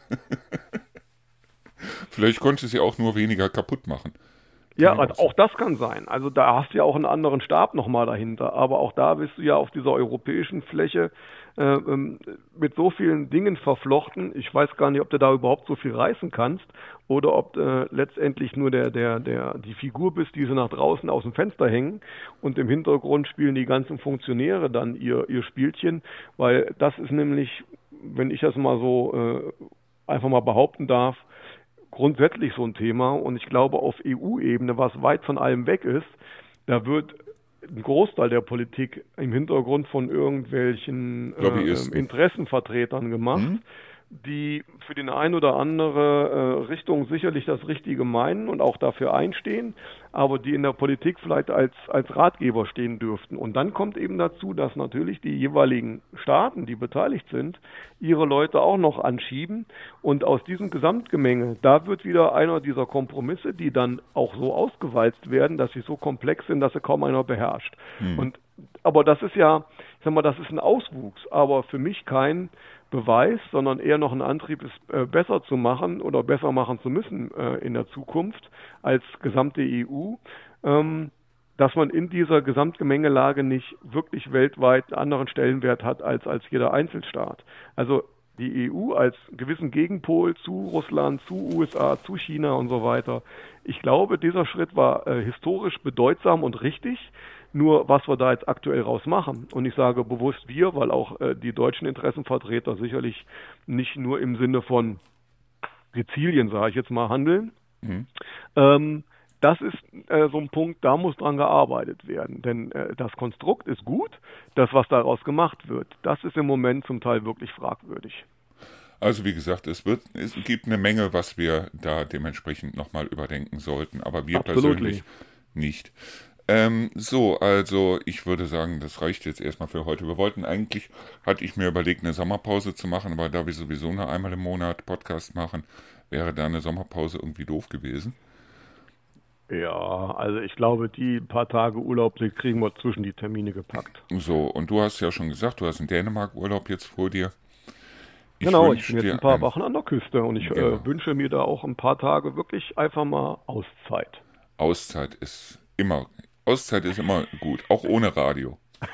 Vielleicht konnte sie auch nur weniger kaputt machen. Ja, auch das kann sein. Also da hast du ja auch einen anderen Stab nochmal dahinter. Aber auch da bist du ja auf dieser europäischen Fläche äh, mit so vielen Dingen verflochten. Ich weiß gar nicht, ob du da überhaupt so viel reißen kannst oder ob du letztendlich nur der, der, der, die Figur bist, die sie nach draußen aus dem Fenster hängen und im Hintergrund spielen die ganzen Funktionäre dann ihr, ihr Spielchen. Weil das ist nämlich, wenn ich das mal so äh, einfach mal behaupten darf, grundsätzlich so ein Thema und ich glaube auf E U-Ebene, was weit von allem weg ist, da wird ein Großteil der Politik im Hintergrund von irgendwelchen äh, Interessenvertretern gemacht, hm? die für den ein oder andere äh, Richtung sicherlich das Richtige meinen und auch dafür einstehen, aber die in der Politik vielleicht als, als Ratgeber stehen dürften. Und dann kommt eben dazu, dass natürlich die jeweiligen Staaten, die beteiligt sind, ihre Leute auch noch anschieben. Und aus diesem Gesamtgemenge, da wird wieder einer dieser Kompromisse, die dann auch so ausgewalzt werden, dass sie so komplex sind, dass sie kaum einer beherrscht. Hm. Und, aber das ist ja, ich sag mal, das ist ein Auswuchs, aber für mich kein Beweis, sondern eher noch ein Antrieb, es äh, besser zu machen oder besser machen zu müssen äh, in der Zukunft als gesamte E U, ähm, dass man in dieser Gesamtgemengelage nicht wirklich weltweit einen anderen Stellenwert hat als, als jeder Einzelstaat. Also die E U als gewissen Gegenpol zu Russland, zu U S A, zu China und so weiter. Ich glaube, dieser Schritt war äh, historisch bedeutsam und richtig. Nur was wir da jetzt aktuell raus machen. Und ich sage bewusst wir, weil auch äh, die deutschen Interessenvertreter sicherlich nicht nur im Sinne von Sizilien, sage ich jetzt mal, handeln. Mhm. Ähm, das ist äh, so ein Punkt, da muss dran gearbeitet werden. Denn äh, das Konstrukt ist gut, das, was daraus gemacht wird, das ist im Moment zum Teil wirklich fragwürdig. Also wie gesagt, es wird, es gibt eine Menge, was wir da dementsprechend nochmal überdenken sollten, aber wir Absolutely. persönlich nicht. Ähm, so, also ich würde sagen, das reicht jetzt erstmal für heute. Wir wollten eigentlich, hatte ich mir überlegt, eine Sommerpause zu machen, aber da wir sowieso nur einmal im Monat Podcast machen, wäre da eine Sommerpause irgendwie doof gewesen. Ja, also ich glaube, die paar Tage Urlaub, die kriegen wir zwischen die Termine gepackt. So, und du hast ja schon gesagt, du hast in Dänemark Urlaub jetzt vor dir. Ich genau, ich wünsch bin jetzt dir ein paar ein- Wochen an der Küste und ich Genau. äh, wünsche mir da auch ein paar Tage wirklich einfach mal Auszeit. Auszeit ist immer, Auszeit ist immer gut, auch ohne Radio.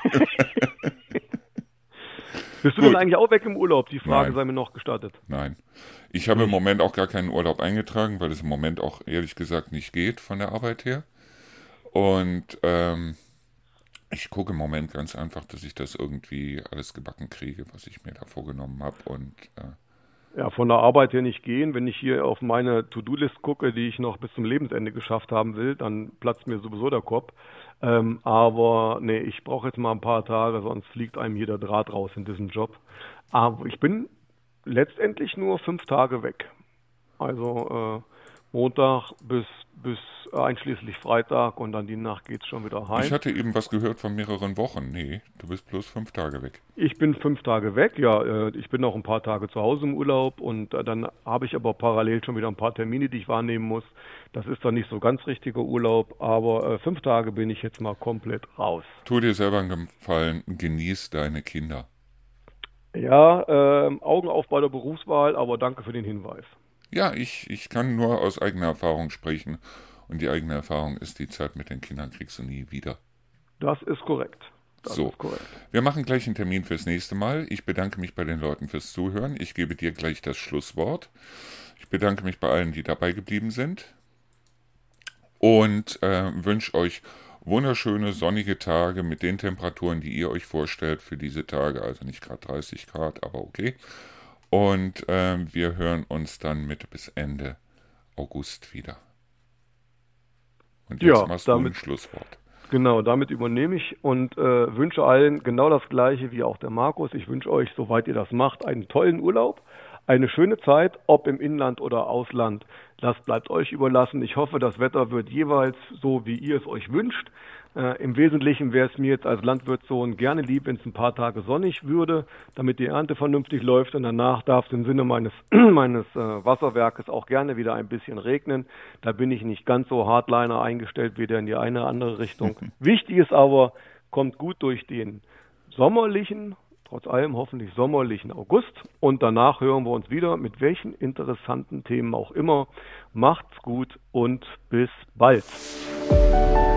Bist du Gut. denn eigentlich auch weg im Urlaub? Die Frage Nein. sei mir noch gestattet. Nein. Ich habe im Moment auch gar keinen Urlaub eingetragen, weil es im Moment auch ehrlich gesagt nicht geht von der Arbeit her. Und ähm, ich gucke im Moment ganz einfach, dass ich das irgendwie alles gebacken kriege, was ich mir da vorgenommen habe. Und äh, Ja, von der Arbeit her nicht gehen. Wenn ich hier auf meine To-Do-List gucke, die ich noch bis zum Lebensende geschafft haben will, dann platzt mir sowieso der Kopf. Ähm, aber nee, ich brauche jetzt mal ein paar Tage, sonst fliegt einem hier der Draht raus in diesem Job. Aber ich bin letztendlich nur fünf Tage weg. Also äh, Montag bis, bis einschließlich Freitag und dann die Nacht geht's schon wieder heim. ich hatte eben was gehört von mehreren Wochen. Nee, du bist bloß fünf Tage weg. Ich bin fünf Tage weg, ja. äh, Ich bin noch ein paar Tage zu Hause im Urlaub und äh, dann habe ich aber parallel schon wieder ein paar Termine, die ich wahrnehmen muss. Das ist dann nicht so ganz richtiger Urlaub, aber äh, fünf Tage bin ich jetzt mal komplett raus. Tu dir selber einen Gefallen, genieß deine Kinder. Ja, ähm, Augen auf bei der Berufswahl, aber danke für den Hinweis. Ja, ich, ich kann nur aus eigener Erfahrung sprechen. Und die eigene Erfahrung ist, die Zeit mit den Kindern kriegst du nie wieder. Das ist korrekt. Das So, ist korrekt. wir machen gleich einen Termin fürs nächste Mal. Ich bedanke mich bei den Leuten fürs Zuhören. Ich gebe dir gleich das Schlusswort. Ich bedanke mich bei allen, die dabei geblieben sind. Und äh, wünsche euch wunderschöne sonnige Tage mit den Temperaturen, die ihr euch vorstellt für diese Tage. Also nicht gerade dreißig Grad, aber okay. Und äh, wir hören uns dann Mitte bis Ende August wieder. Und jetzt Ja, machst du ein damit- Schlusswort. Genau, damit übernehme ich und äh, wünsche allen genau das Gleiche wie auch der Markus. Ich wünsche euch, soweit ihr das macht, einen tollen Urlaub, eine schöne Zeit, ob im Inland oder Ausland. Das bleibt euch überlassen. Ich hoffe, das Wetter wird jeweils so, wie ihr es euch wünscht. Äh, Im Wesentlichen wäre es mir jetzt als Landwirtssohn gerne lieb, wenn es ein paar Tage sonnig würde, damit die Ernte vernünftig läuft. Und danach darf es im Sinne meines, meines äh, Wasserwerkes auch gerne wieder ein bisschen regnen. Da bin ich nicht ganz so Hardliner eingestellt, weder in die eine oder andere Richtung. Wichtig ist aber, kommt gut durch den sommerlichen, trotz allem hoffentlich sommerlichen August. Und danach hören wir uns wieder, mit welchen interessanten Themen auch immer. Macht's gut und bis bald.